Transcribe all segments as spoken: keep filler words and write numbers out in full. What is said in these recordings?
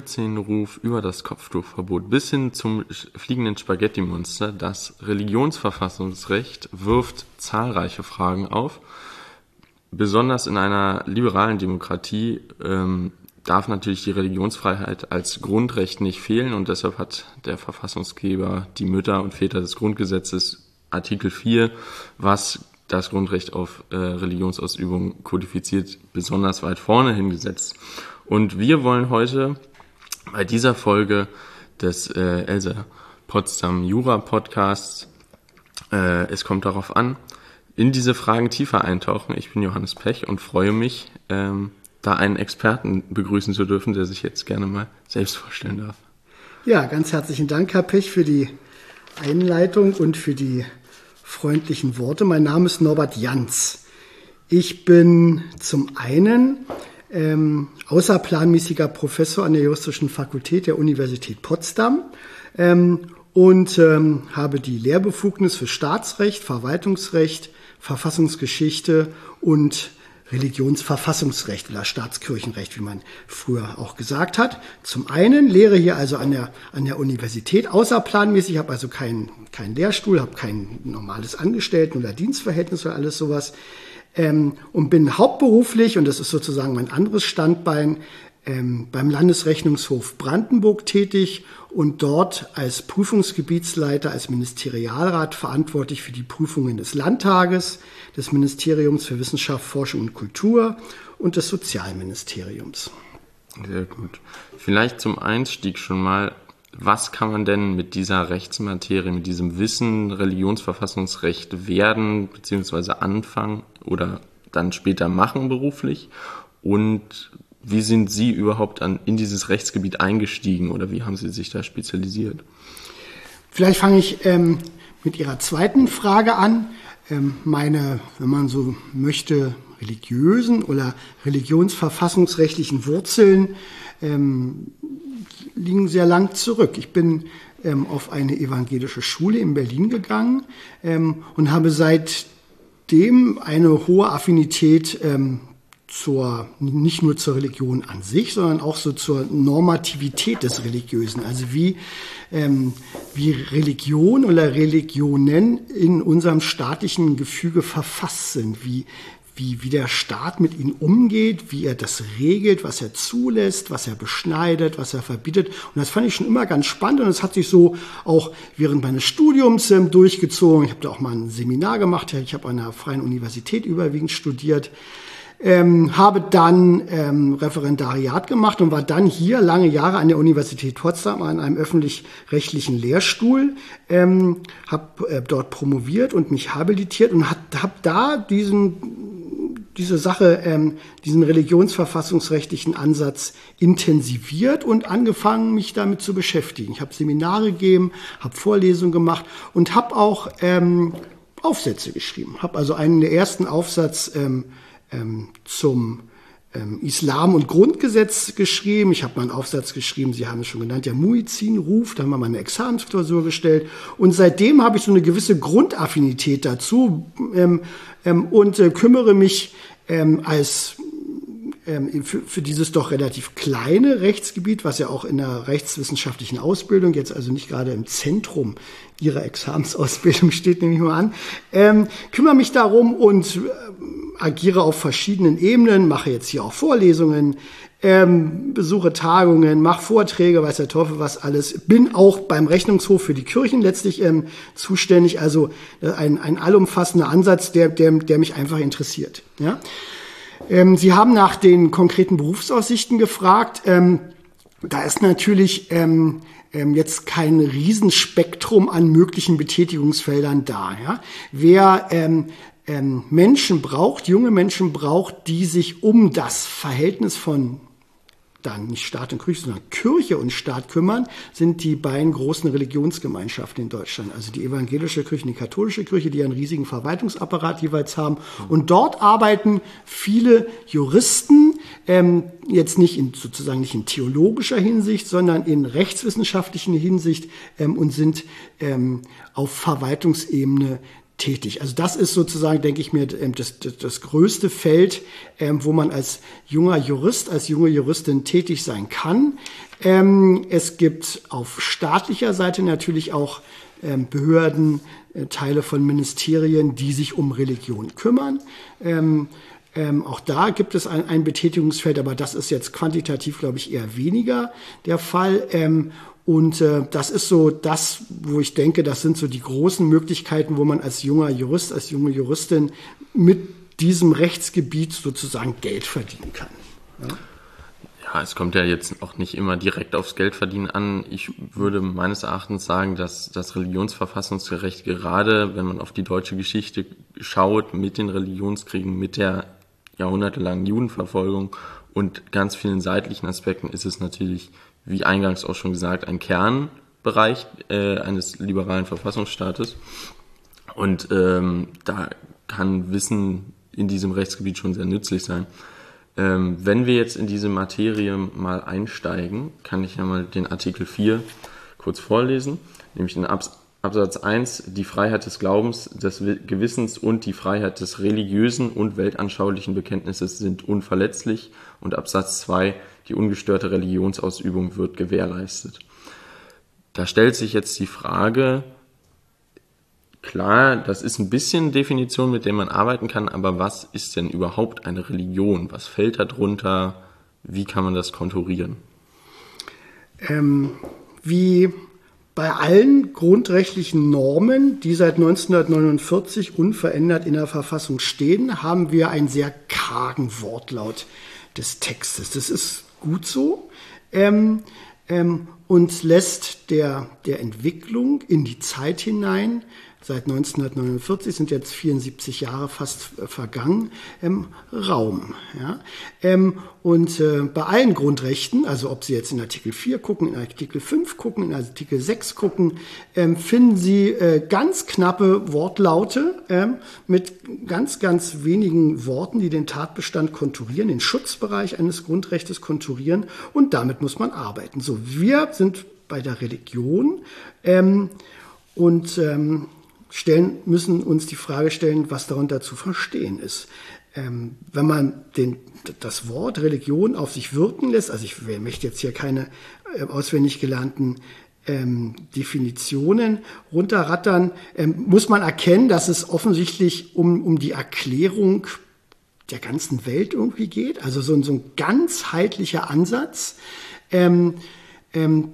Muezzinruf über das Kopftuchverbot bis hin zum fliegenden Spaghetti-Monster, das Religionsverfassungsrecht wirft zahlreiche Fragen auf. Besonders in einer liberalen Demokratie ähm, darf natürlich die Religionsfreiheit als Grundrecht nicht fehlen und deshalb hat der Verfassungsgeber die Mütter und Väter des Grundgesetzes Artikel vier, was das Grundrecht auf äh, Religionsausübung kodifiziert, besonders weit vorne hingesetzt. Und wir wollen heute bei dieser Folge des äh, Elsa Potsdam Jura Podcasts, äh, es kommt darauf an, in diese Fragen tiefer eintauchen. Ich bin Johannes Pech und freue mich, ähm, da einen Experten begrüßen zu dürfen, der sich jetzt gerne mal selbst vorstellen darf. Ja, ganz herzlichen Dank, Herr Pech, für die Einleitung und für die freundlichen Worte. Mein Name ist Norbert Janz. Ich bin zum einen ähm, außerplanmäßiger Professor an der Juristischen Fakultät der Universität Potsdam ähm, und ähm, habe die Lehrbefugnis für Staatsrecht, Verwaltungsrecht, Verfassungsgeschichte und Religionsverfassungsrecht oder Staatskirchenrecht, wie man früher auch gesagt hat. Zum einen lehre hier also an der, an der Universität außerplanmäßig, habe also keinen keinen Lehrstuhl, habe kein normales Angestellten- oder Dienstverhältnis oder alles sowas ähm, und bin hauptberuflich, und das ist sozusagen mein anderes Standbein, ähm, beim Landesrechnungshof Brandenburg tätig und dort als Prüfungsgebietsleiter, als Ministerialrat verantwortlich für die Prüfungen des Landtages, des Ministeriums für Wissenschaft, Forschung und Kultur und des Sozialministeriums. Sehr gut. Vielleicht zum Einstieg schon mal, was kann man denn mit dieser Rechtsmaterie, mit diesem Wissen Religionsverfassungsrecht werden bzw. anfangen oder dann später machen beruflich? Und wie sind Sie überhaupt an, in dieses Rechtsgebiet eingestiegen oder wie haben Sie sich da spezialisiert? Vielleicht fange ich ähm, mit Ihrer zweiten Frage an. Ähm, meine, wenn man so möchte, religiösen oder religionsverfassungsrechtlichen Wurzeln ähm, liegen sehr lang zurück. Ich bin ähm, auf eine evangelische Schule in Berlin gegangen ähm, und habe seitdem eine hohe Affinität ähm, zur, nicht nur zur Religion an sich, sondern auch so zur Normativität des Religiösen. Also wie, ähm, wie Religion oder Religionen in unserem staatlichen Gefüge verfasst sind, wie, wie, wie der Staat mit ihnen umgeht, wie er das regelt, was er zulässt, was er beschneidet, was er verbietet. Und das fand ich schon immer ganz spannend und das hat sich so auch während meines Studiums ähm, durchgezogen. Ich habe da auch mal ein Seminar gemacht, ich habe an einer freien Universität überwiegend studiert. Ähm, habe dann ähm, Referendariat gemacht und war dann hier lange Jahre an der Universität Potsdam an einem öffentlich-rechtlichen Lehrstuhl, ähm, habe äh, dort promoviert und mich habilitiert und habe hab da diesen, diese Sache, ähm, diesen religionsverfassungsrechtlichen Ansatz intensiviert und angefangen, mich damit zu beschäftigen. Ich habe Seminare gegeben, habe Vorlesungen gemacht und habe auch ähm, Aufsätze geschrieben. Habe also einen der ersten Aufsatz ähm, Ähm, zum ähm, Islam und Grundgesetz geschrieben. Ich habe mal einen Aufsatz geschrieben, Sie haben es schon genannt, der Muezzinruf, da haben wir mal eine Examensklausur gestellt. Und seitdem habe ich so eine gewisse Grundaffinität dazu ähm, ähm, und äh, kümmere mich ähm, als ähm, für, für dieses doch relativ kleine Rechtsgebiet, was ja auch in der rechtswissenschaftlichen Ausbildung jetzt also nicht gerade im Zentrum Ihrer Examensausbildung steht, nehme ich mal an, ähm, kümmere mich darum und äh, agiere auf verschiedenen Ebenen, mache jetzt hier auch Vorlesungen, ähm, besuche Tagungen, mache Vorträge, weiß der Teufel was alles. Bin auch beim Rechnungshof für die Kirchen letztlich ähm, zuständig. Also äh, ein, ein allumfassender Ansatz, der, der, der mich einfach interessiert. Ja? Ähm, Sie haben nach den konkreten Berufsaussichten gefragt. Ähm, da ist natürlich ähm, ähm, jetzt kein Riesenspektrum an möglichen Betätigungsfeldern da. Ja? Wer ähm, ähm, Menschen braucht, junge Menschen braucht, die sich um das Verhältnis von dann nicht Staat und Kirche, sondern Kirche und Staat kümmern, sind die beiden großen Religionsgemeinschaften in Deutschland. Also die evangelische Kirche und die katholische Kirche, die einen riesigen Verwaltungsapparat jeweils haben. Und dort arbeiten viele Juristen, ähm, jetzt nicht in, sozusagen nicht in theologischer Hinsicht, sondern in rechtswissenschaftlicher Hinsicht ähm, und sind ähm, auf Verwaltungsebene tätig. Also das ist sozusagen, denke ich mir, das, das, das größte Feld, ähm, wo man als junger Jurist, als junge Juristin tätig sein kann. Ähm, es gibt auf staatlicher Seite natürlich auch ähm, Behörden, äh, Teile von Ministerien, die sich um Religion kümmern. Ähm, ähm, auch da gibt es ein, ein Betätigungsfeld, aber das ist jetzt quantitativ, glaube ich, eher weniger der Fall. Ähm, Und äh, das ist so das, wo ich denke, das sind so die großen Möglichkeiten, wo man als junger Jurist, als junge Juristin mit diesem Rechtsgebiet sozusagen Geld verdienen kann. Ja? Ja, es kommt ja jetzt auch nicht immer direkt aufs Geldverdienen an. Ich würde meines Erachtens sagen, dass das Religionsverfassungsrecht gerade, wenn man auf die deutsche Geschichte schaut, mit den Religionskriegen, mit der jahrhundertelangen Judenverfolgung und ganz vielen seitlichen Aspekten ist es natürlich, wie eingangs auch schon gesagt, ein Kernbereich äh, eines liberalen Verfassungsstaates. Und ähm, da kann Wissen in diesem Rechtsgebiet schon sehr nützlich sein. Ähm, wenn wir jetzt in diese Materie mal einsteigen, kann ich ja mal den Artikel vier kurz vorlesen, nämlich in Abs- Absatz eins, die Freiheit des Glaubens, des Gewissens und die Freiheit des religiösen und weltanschaulichen Bekenntnisses sind unverletzlich und Absatz zwei, die ungestörte Religionsausübung wird gewährleistet. Da stellt sich jetzt die Frage, klar, das ist ein bisschen Definition, mit der man arbeiten kann, aber was ist denn überhaupt eine Religion? Was fällt da drunter? Wie kann man das konturieren? Ähm, wie bei allen grundrechtlichen Normen, die seit neunzehnhundertneunundvierzig unverändert in der Verfassung stehen, haben wir einen sehr kargen Wortlaut des Textes. Das ist gut so ähm, ähm, und lässt der, der Entwicklung in die Zeit hinein, seit neunzehnhundertneunundvierzig sind jetzt vierundsiebzig Jahre fast äh, vergangen, ähm, Raum. Ja? Ähm, und äh, bei allen Grundrechten, also ob Sie jetzt in Artikel vier gucken, in Artikel fünf gucken, in Artikel sechs gucken, ähm, finden Sie äh, ganz knappe Wortlaute ähm, mit ganz, ganz wenigen Worten, die den Tatbestand konturieren, den Schutzbereich eines Grundrechtes konturieren und damit muss man arbeiten. So, wir sind bei der Religion ähm, und ähm, stellen, müssen uns die Frage stellen, was darunter zu verstehen ist. Ähm, wenn man den, das Wort Religion auf sich wirken lässt, also ich möchte jetzt hier keine äh, auswendig gelernten ähm, Definitionen runterrattern, ähm, muss man erkennen, dass es offensichtlich um, um die Erklärung der ganzen Welt irgendwie geht, also so, so ein ganzheitlicher Ansatz, ähm, ähm,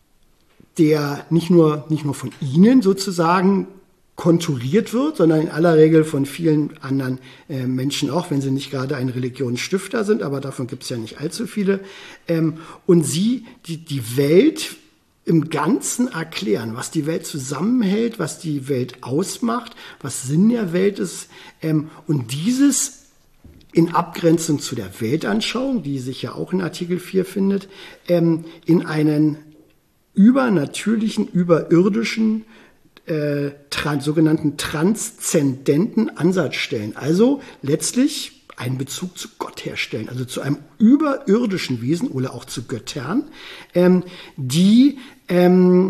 der nicht nur, nicht nur von Ihnen sozusagen konturiert wird, sondern in aller Regel von vielen anderen äh, Menschen auch, wenn sie nicht gerade ein Religionsstifter sind, aber davon gibt es ja nicht allzu viele. Ähm, und sie die, die Welt im Ganzen erklären, was die Welt zusammenhält, was die Welt ausmacht, was Sinn der Welt ist. Ähm, und dieses in Abgrenzung zu der Weltanschauung, die sich ja auch in Artikel vier findet, ähm, in einen übernatürlichen, überirdischen, äh, trans, sogenannten transzendenten Ansatz stellen. Also letztlich einen Bezug zu Gott herstellen, also zu einem überirdischen Wesen oder auch zu Göttern, ähm, die ähm,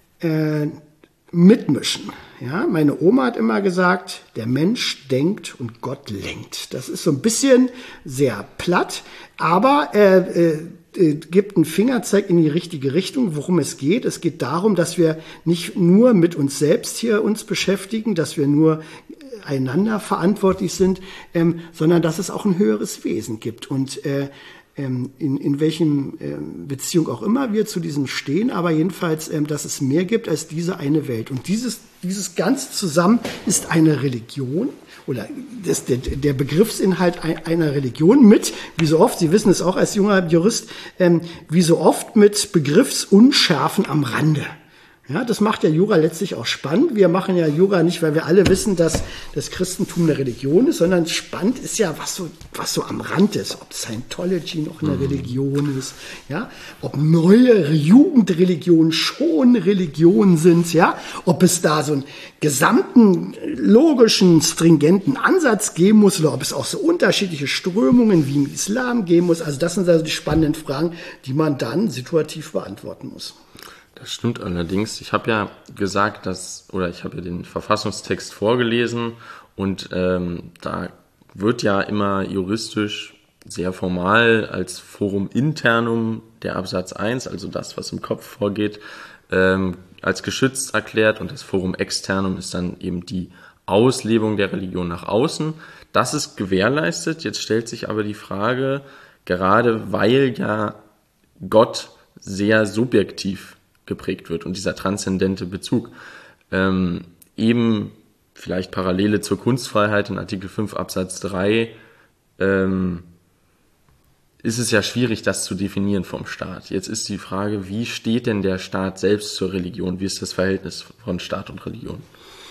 äh, mitmischen. Ja, meine Oma hat immer gesagt, der Mensch denkt und Gott lenkt. Das ist so ein bisschen sehr platt, aber äh, äh, gibt einen Fingerzeig in die richtige Richtung, worum es geht. Es geht darum, dass wir nicht nur mit uns selbst hier uns beschäftigen, dass wir nur einander verantwortlich sind, ähm, sondern dass es auch ein höheres Wesen gibt. Und äh, ähm, in, in welchen äh, Beziehung auch immer wir zu diesem stehen, aber jedenfalls, ähm, dass es mehr gibt als diese eine Welt. Und dieses, dieses Ganze zusammen ist eine Religion. Oder das, der, der Begriffsinhalt einer Religion mit, wie so oft, Sie wissen es auch als junger Jurist, ähm, wie so oft mit Begriffsunschärfen am Rande. Ja, das macht ja Jura letztlich auch spannend. Wir machen ja Jura nicht, weil wir alle wissen, dass das Christentum eine Religion ist, sondern spannend ist ja, was so, was so am Rand ist. Ob Scientology noch eine Religion ist, ja, ob neue Jugendreligionen schon Religionen sind, ja, ob es da so einen gesamten logischen, stringenten Ansatz geben muss oder ob es auch so unterschiedliche Strömungen wie im Islam geben muss. Also das sind also die spannenden Fragen, die man dann situativ beantworten muss. Das stimmt allerdings. Ich habe ja gesagt, dass, oder ich habe ja den Verfassungstext vorgelesen und ähm, da wird ja immer juristisch sehr formal als Forum internum der Absatz eins, also das, was im Kopf vorgeht, ähm, als geschützt erklärt, und das Forum externum ist dann eben die Auslebung der Religion nach außen. Das ist gewährleistet. Jetzt stellt sich aber die Frage, gerade weil ja Gott sehr subjektiv geprägt wird und dieser transzendente Bezug, ähm, eben vielleicht Parallele zur Kunstfreiheit in Artikel fünf Absatz drei, ähm, ist es ja schwierig, das zu definieren vom Staat. Jetzt ist die Frage, wie steht denn der Staat selbst zur Religion? Wie ist das Verhältnis von Staat und Religion?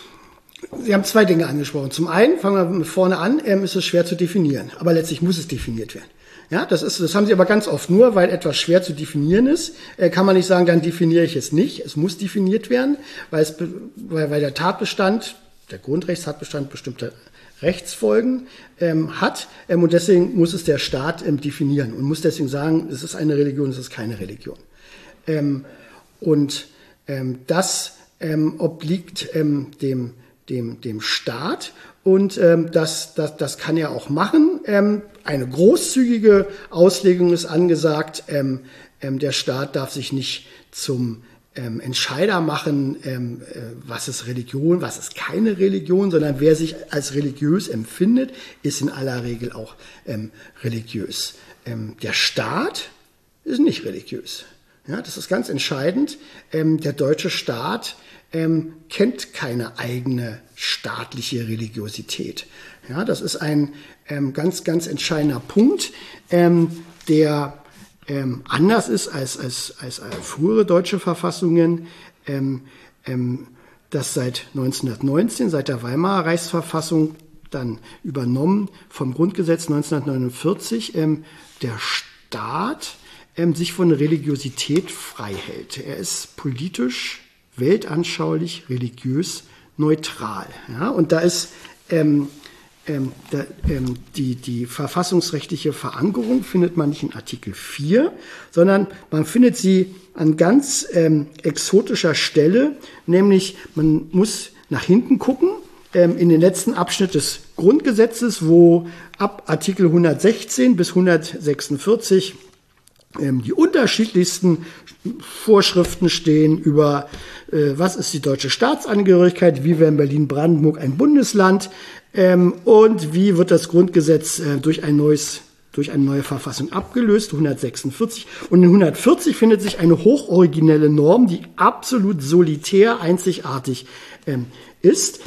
Sie haben zwei Dinge angesprochen. Zum einen, fangen wir vorne an, ähm, ist es schwer zu definieren, aber letztlich muss es definiert werden. Ja, das ist, das haben Sie aber ganz oft. Nur weil etwas schwer zu definieren ist, äh, kann man nicht sagen, dann definiere ich es nicht. Es muss definiert werden, weil es, weil, weil der Tatbestand, der Grundrechtstatbestand bestimmte Rechtsfolgen ähm, hat, ähm, und deswegen muss es der Staat ähm, definieren und muss deswegen sagen, es ist eine Religion, es ist keine Religion. Ähm, und ähm, das ähm, obliegt ähm, dem dem dem Staat, und ähm, das, das das kann er auch machen. Ähm, eine großzügige Auslegung ist angesagt. Ähm, ähm, der Staat darf sich nicht zum ähm, Entscheider machen, ähm, äh, was ist Religion, was ist keine Religion, sondern wer sich als religiös empfindet, ist in aller Regel auch ähm, religiös. Ähm, der Staat ist nicht religiös. Ja, das ist ganz entscheidend. Ähm, der deutsche Staat Ähm, kennt keine eigene staatliche Religiosität. Ja, das ist ein ähm, ganz, ganz entscheidender Punkt, ähm, der ähm, anders ist als, als, als, als frühere deutsche Verfassungen, ähm, ähm, das seit neunzehnhundertneunzehn, seit der Weimarer Reichsverfassung, dann übernommen vom Grundgesetz neunzehnhundertneunundvierzig, ähm, der Staat ähm, sich von Religiosität frei hält. Er ist politisch, weltanschaulich, religiös, neutral. Ja, und da ist ähm, ähm, da, ähm, die, die verfassungsrechtliche Verankerung findet man nicht in Artikel vier, sondern man findet sie an ganz ähm, exotischer Stelle, nämlich man muss nach hinten gucken, ähm, in den letzten Abschnitt des Grundgesetzes, wo ab Artikel hundertsechzehn bis hundertsechsundvierzig ähm, die unterschiedlichsten Vorschriften stehen über, äh, was ist die deutsche Staatsangehörigkeit, wie werden Berlin-Brandenburg ein Bundesland, ähm, und wie wird das Grundgesetz äh, durch ein neues, durch eine neue Verfassung abgelöst, hundertsechsundvierzig. Und in hundertvierzig findet sich eine hochoriginelle Norm, die absolut solitär, einzigartig ähm, ist,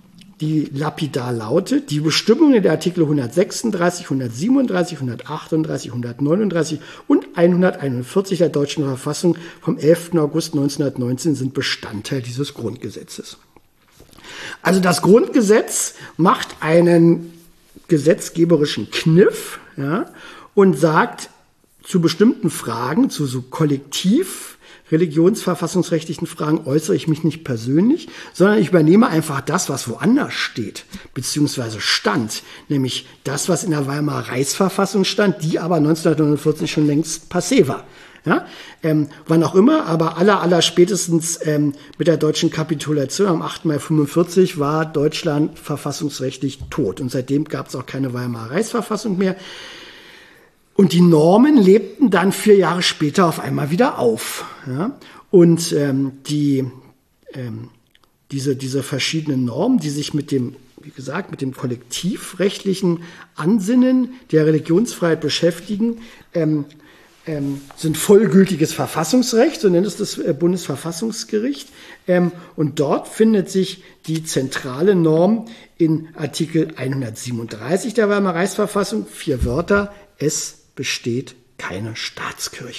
die lapidar lautet: Die Bestimmungen der Artikel hundertsechsunddreißig, hundertsiebenunddreißig, hundertachtunddreißig, hundertneununddreißig und hunderteinundvierzig der deutschen Verfassung vom elften August neunzehnhundertneunzehn sind Bestandteil dieses Grundgesetzes. Also das Grundgesetz macht einen gesetzgeberischen Kniff, ja, und sagt zu bestimmten Fragen, zu so kollektiv religionsverfassungsrechtlichen Fragen äußere ich mich nicht persönlich, sondern ich übernehme einfach das, was woanders steht, beziehungsweise stand, nämlich das, was in der Weimarer Reichsverfassung stand, die aber neunzehnhundertneunundvierzig schon längst passé war. Ja, ähm, wann auch immer, aber aller, aller spätestens ähm, mit der deutschen Kapitulation am achten Mai fünfundvierzig war Deutschland verfassungsrechtlich tot. Und seitdem gab es auch keine Weimarer Reichsverfassung mehr. Und die Normen lebten dann vier Jahre später auf einmal wieder auf. Ja? Und ähm, die, ähm, diese, diese verschiedenen Normen, die sich mit dem, wie gesagt, mit dem kollektivrechtlichen Ansinnen der Religionsfreiheit beschäftigen, ähm, ähm, sind vollgültiges Verfassungsrecht, so nennt es das äh, Bundesverfassungsgericht. Ähm, und dort findet sich die zentrale Norm in Artikel hundertsiebenunddreißig der Weimarer Reichsverfassung, vier Wörter: Es besteht keine Staatskirche.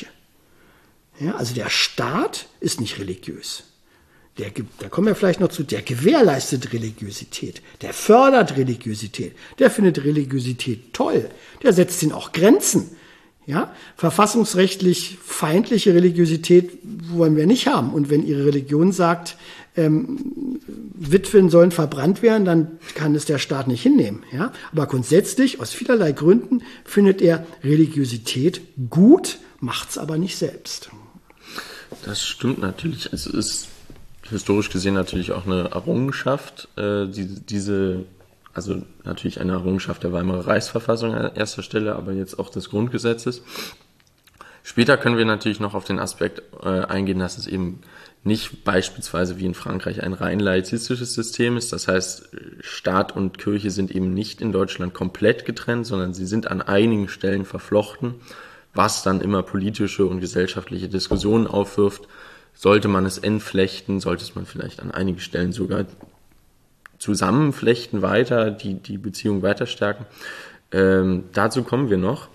Ja, also der Staat ist nicht religiös. Der, da kommen wir vielleicht noch zu, der gewährleistet Religiosität, der fördert Religiosität, der findet Religiosität toll, der setzt ihnen auch Grenzen. Ja, verfassungsrechtlich feindliche Religiosität wollen wir nicht haben. Und wenn ihre Religion sagt, ähm, Witwen sollen verbrannt werden, dann kann es der Staat nicht hinnehmen. Ja? Aber grundsätzlich, aus vielerlei Gründen, findet er Religiosität gut, macht es aber nicht selbst. Das stimmt natürlich. Es ist historisch gesehen natürlich auch eine Errungenschaft, äh, die, diese, also natürlich eine Errungenschaft der Weimarer Reichsverfassung an erster Stelle, aber jetzt auch des Grundgesetzes. Später können wir natürlich noch auf den Aspekt äh, eingehen, dass es eben nicht beispielsweise wie in Frankreich ein rein laizistisches System ist. Das heißt, Staat und Kirche sind eben nicht in Deutschland komplett getrennt, sondern sie sind an einigen Stellen verflochten, was dann immer politische und gesellschaftliche Diskussionen aufwirft. Sollte man es entflechten, sollte es man vielleicht an einigen Stellen sogar zusammenflechten weiter, die, die Beziehung weiter stärken. Ähm, dazu kommen wir noch.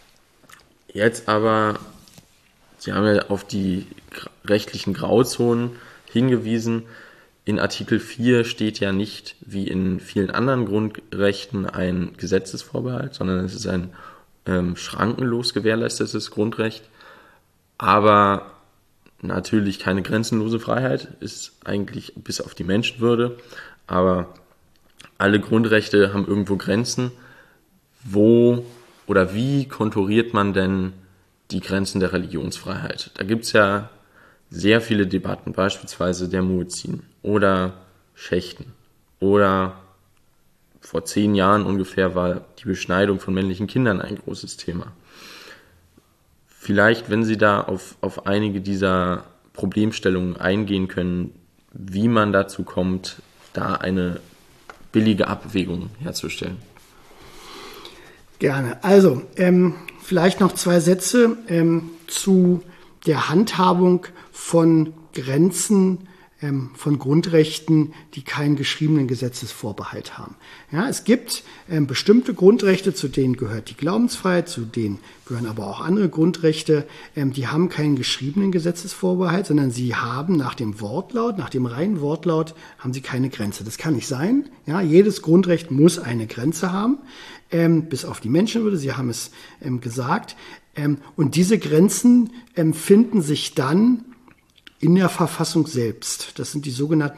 Jetzt aber, Sie haben ja auf die rechtlichen Grauzonen hingewiesen. In Artikel vier steht ja nicht, wie in vielen anderen Grundrechten, ein Gesetzesvorbehalt, sondern es ist ein ähm, schrankenlos gewährleistetes Grundrecht. Aber natürlich keine grenzenlose Freiheit, ist eigentlich bis auf die Menschenwürde. Aber alle Grundrechte haben irgendwo Grenzen. Wo oder wie konturiert man denn die Grenzen der Religionsfreiheit? Da gibt es ja sehr viele Debatten, beispielsweise der Muezzin oder Schächten. Oder vor zehn Jahren ungefähr war die Beschneidung von männlichen Kindern ein großes Thema. Vielleicht, wenn Sie da auf, auf einige dieser Problemstellungen eingehen können, wie man dazu kommt, da eine billige Abwägung herzustellen. Gerne. Also, ähm, vielleicht noch zwei Sätze ähm, zu der Handhabung von Grenzen, ähm, von Grundrechten, die keinen geschriebenen Gesetzesvorbehalt haben. Ja, es gibt ähm, bestimmte Grundrechte, zu denen gehört die Glaubensfreiheit, zu denen gehören aber auch andere Grundrechte, ähm, die haben keinen geschriebenen Gesetzesvorbehalt, sondern sie haben nach dem Wortlaut, nach dem reinen Wortlaut, haben sie keine Grenze. Das kann nicht sein. Ja, jedes Grundrecht muss eine Grenze haben. Ähm, bis auf die Menschenwürde, Sie haben es ähm, gesagt. Ähm, und diese Grenzen ähm, finden sich dann in der Verfassung selbst. Das sind die sogenannten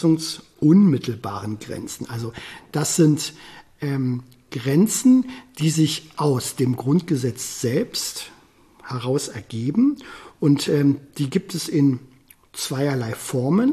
verfassungsunmittelbaren Grenzen. Also das sind ähm, Grenzen, die sich aus dem Grundgesetz selbst heraus ergeben. Und ähm, die gibt es in zweierlei Formen.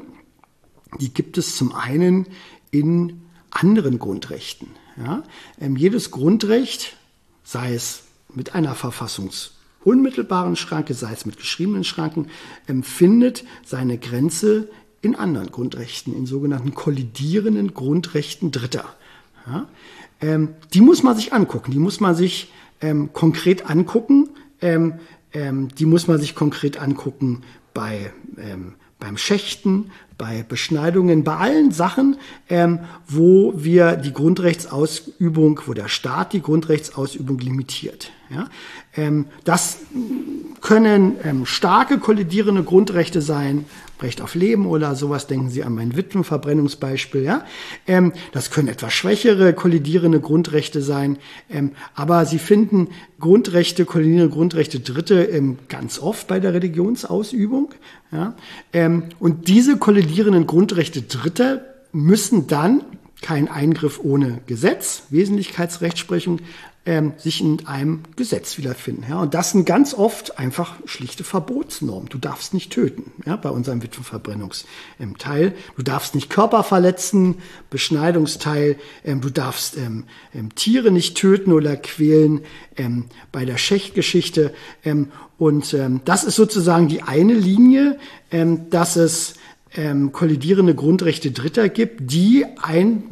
Die gibt es zum einen in anderen Grundrechten. Ja, ähm, jedes Grundrecht, sei es mit einer verfassungsunmittelbaren Schranke, sei es mit geschriebenen Schranken, ähm, findet seine Grenze in anderen Grundrechten, in sogenannten kollidierenden Grundrechten Dritter. Ja, ähm, die muss man sich angucken, die muss man sich ähm, konkret angucken, ähm, ähm, die muss man sich konkret angucken bei ähm, beim Schächten, bei Beschneidungen, bei allen Sachen, ähm, wo wir die Grundrechtsausübung, wo der Staat die Grundrechtsausübung limitiert. Ja? Ähm, das können ähm, starke kollidierende Grundrechte sein, Recht auf Leben oder sowas, denken Sie an mein Witwenverbrennungsbeispiel. Ja? Ähm, das können etwas schwächere kollidierende Grundrechte sein, ähm, aber Sie finden Grundrechte, kollidierende Grundrechte Dritte ähm, ganz oft bei der Religionsausübung. Ja? Ähm, und diese kollidierenden Grundrechte Dritter müssen dann, kein Eingriff ohne Gesetz, Wesentlichkeitsrechtsprechung, ähm, sich in einem Gesetz wiederfinden. Ja? Und das sind ganz oft einfach schlichte Verbotsnormen. Du darfst nicht töten, ja, bei unserem Witwenverbrennungsteil. Du darfst nicht Körper verletzen, Beschneidungsteil. Ähm, du darfst ähm, ähm, Tiere nicht töten oder quälen, ähm, bei der Schächtgeschichte. Ähm, und ähm, das ist sozusagen die eine Linie, ähm, dass es ähm, kollidierende Grundrechte Dritter gibt, die ein,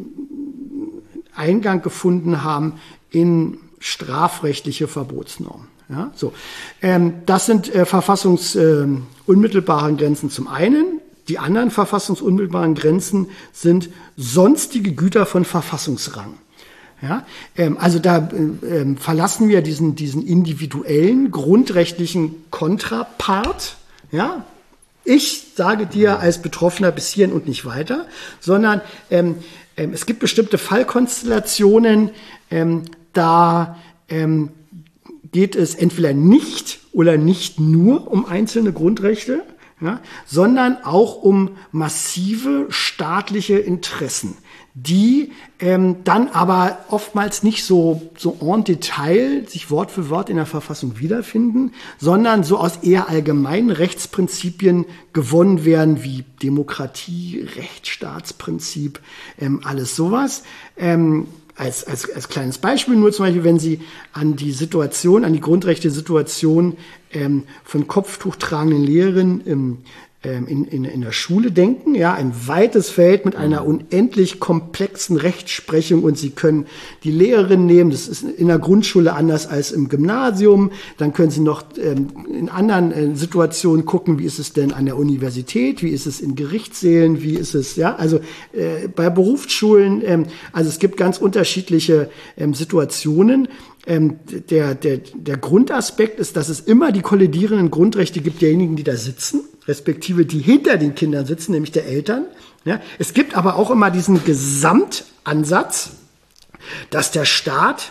Eingang gefunden haben in strafrechtliche Verbotsnormen. Ja, so. Ähm, das sind äh, verfassungsunmittelbaren äh, Grenzen zum einen. Die anderen verfassungsunmittelbaren Grenzen sind sonstige Güter von Verfassungsrang. Ja, ähm, also da äh, verlassen wir diesen, diesen individuellen, grundrechtlichen Kontrapart. Ja, ich sage dir als Betroffener bis hierhin und nicht weiter, sondern ähm, ähm, es gibt bestimmte Fallkonstellationen, ähm, da ähm, geht es entweder nicht oder nicht nur um einzelne Grundrechte. ja, sondern auch um massive staatliche Interessen, die ähm, dann aber oftmals nicht so, so en Detail sich Wort für Wort in der Verfassung wiederfinden, sondern so aus eher allgemeinen Rechtsprinzipien gewonnen werden, wie Demokratie, Rechtsstaatsprinzip, ähm, alles sowas. Ähm, als, als, als kleines Beispiel nur zum Beispiel, wenn Sie an die Situation, an die Grundrechte-Situation ähm, von Kopftuch tragenden Lehrerinnen im In, in, in der Schule denken, ja, ein weites Feld mit einer unendlich komplexen Rechtsprechung und Sie können die Lehrerin nehmen, das ist in der Grundschule anders als im Gymnasium, dann können Sie noch ähm, in anderen äh, Situationen gucken, wie ist es denn an der Universität, wie ist es in Gerichtssälen, wie ist es, ja, also äh, bei Berufsschulen, ähm, also es gibt ganz unterschiedliche ähm, Situationen. Ähm, der, der, der Grundaspekt ist, dass es immer die kollidierenden Grundrechte gibt derjenigen, die da sitzen, respektive die hinter den Kindern sitzen, nämlich der Eltern. Ja, es gibt aber auch immer diesen Gesamtansatz, dass der Staat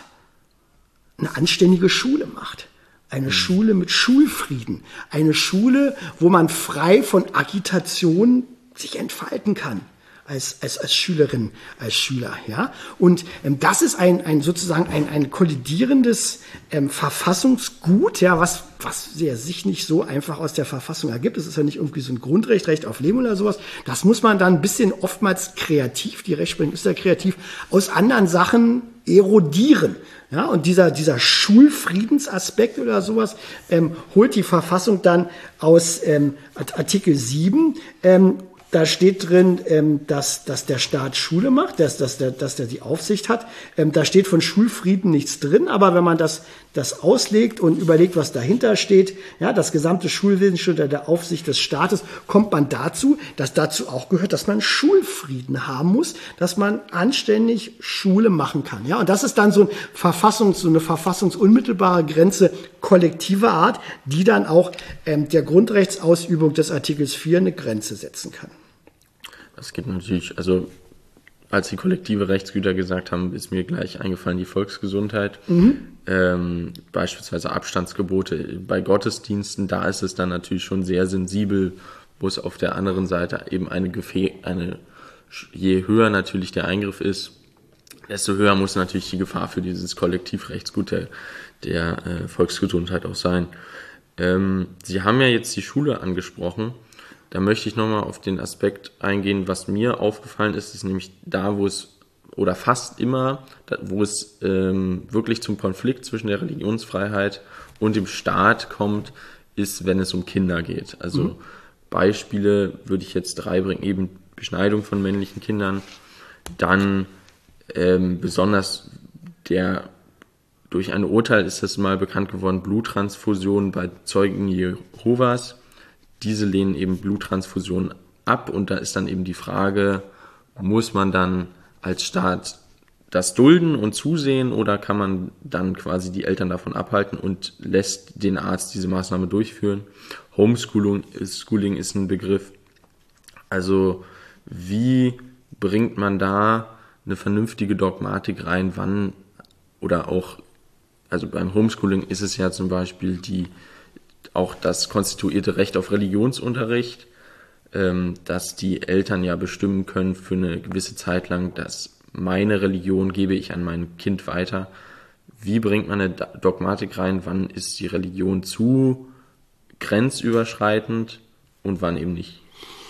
eine anständige Schule macht. Eine Schule mit Schulfrieden. Eine Schule, wo man frei von Agitation sich entfalten kann. Als, als, als Schülerin, als Schüler, ja. Und ähm, das ist ein, ein sozusagen ein, ein kollidierendes ähm, Verfassungsgut, ja, was, was ja, sich nicht so einfach aus der Verfassung ergibt. Es ist ja nicht irgendwie so ein Grundrecht, Recht auf Leben oder sowas. Das muss man dann ein bisschen oftmals kreativ, die Rechtsprechung ist ja kreativ, aus anderen Sachen erodieren. Ja, und dieser, dieser Schulfriedensaspekt oder sowas ähm, holt die Verfassung dann aus ähm, Artikel sieben, ähm, da steht drin, ähm, dass, dass der Staat Schule macht, dass, dass, der, dass der die Aufsicht hat. Ähm, da steht von Schulfrieden nichts drin, aber wenn man das, das auslegt und überlegt, was dahinter steht, ja, das gesamte Schulwesen steht unter der Aufsicht des Staates, kommt man dazu, dass dazu auch gehört, dass man Schulfrieden haben muss, dass man anständig Schule machen kann. Ja, und das ist dann so, ein Verfassungs, so eine verfassungsunmittelbare Grenze kollektiver Art, die dann auch ähm, der Grundrechtsausübung des Artikels vier eine Grenze setzen kann. Das geht natürlich, also als Sie kollektive Rechtsgüter gesagt haben, ist mir gleich eingefallen die Volksgesundheit. Mhm. Ähm, beispielsweise Abstandsgebote bei Gottesdiensten, da ist es dann natürlich schon sehr sensibel, wo es auf der anderen Seite eben eine Gefahr, eine, je höher natürlich der Eingriff ist, desto höher muss natürlich die Gefahr für dieses Kollektivrechtsgut der, der äh, Volksgesundheit auch sein. Ähm, Sie haben ja jetzt die Schule angesprochen. Da möchte ich nochmal auf den Aspekt eingehen, was mir aufgefallen ist, ist nämlich da, wo es, oder fast immer, wo es ähm, wirklich zum Konflikt zwischen der Religionsfreiheit und dem Staat kommt, ist, wenn es um Kinder geht. Also mhm. Beispiele würde ich jetzt drei bringen, eben Beschneidung von männlichen Kindern, dann ähm, besonders der, durch ein Urteil ist das mal bekannt geworden, Bluttransfusion bei Zeugen Jehovas. Diese lehnen eben Bluttransfusionen ab und da ist dann eben die Frage, muss man dann als Staat das dulden und zusehen oder kann man dann quasi die Eltern davon abhalten und lässt den Arzt diese Maßnahme durchführen? Homeschooling ist, Schooling ist ein Begriff. Also wie bringt man da eine vernünftige Dogmatik rein, wann oder auch, also beim Homeschooling ist es ja zum Beispiel die auch das konstituierte Recht auf Religionsunterricht, ähm, dass die Eltern ja bestimmen können für eine gewisse Zeit lang, dass meine Religion gebe ich an mein Kind weiter. Wie bringt man eine Dogmatik rein? Wann ist die Religion zu grenzüberschreitend und wann eben nicht?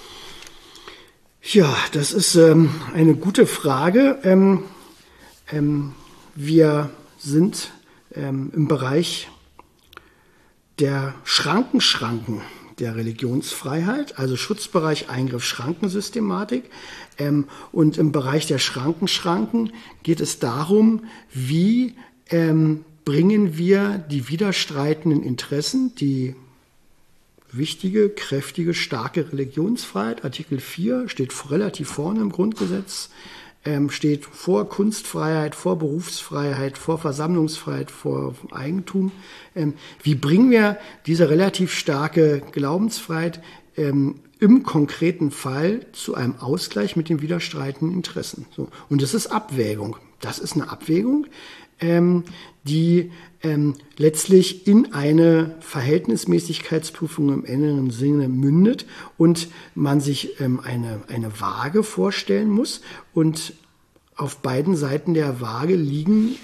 Ja, das ist ähm, eine gute Frage. Ähm, ähm, wir sind ähm, im Bereich der Schrankenschranken der Religionsfreiheit, also Schutzbereich, Eingriff, Schrankensystematik. Ähm, und im Bereich der Schrankenschranken geht es darum, wie ähm, bringen wir die widerstreitenden Interessen, die wichtige, kräftige, starke Religionsfreiheit, Artikel vier steht relativ vorne im Grundgesetz, ähm, steht vor Kunstfreiheit, vor Berufsfreiheit, vor Versammlungsfreiheit, vor Eigentum. Ähm, wie bringen wir diese relativ starke Glaubensfreiheit ähm, im konkreten Fall zu einem Ausgleich mit den widerstreitenden Interessen? So. Und das ist Abwägung. Das ist eine Abwägung. ähm, die ähm, letztlich in eine Verhältnismäßigkeitsprüfung im engeren Sinne mündet und man sich ähm, eine, eine Waage vorstellen muss und auf beiden Seiten der Waage liegen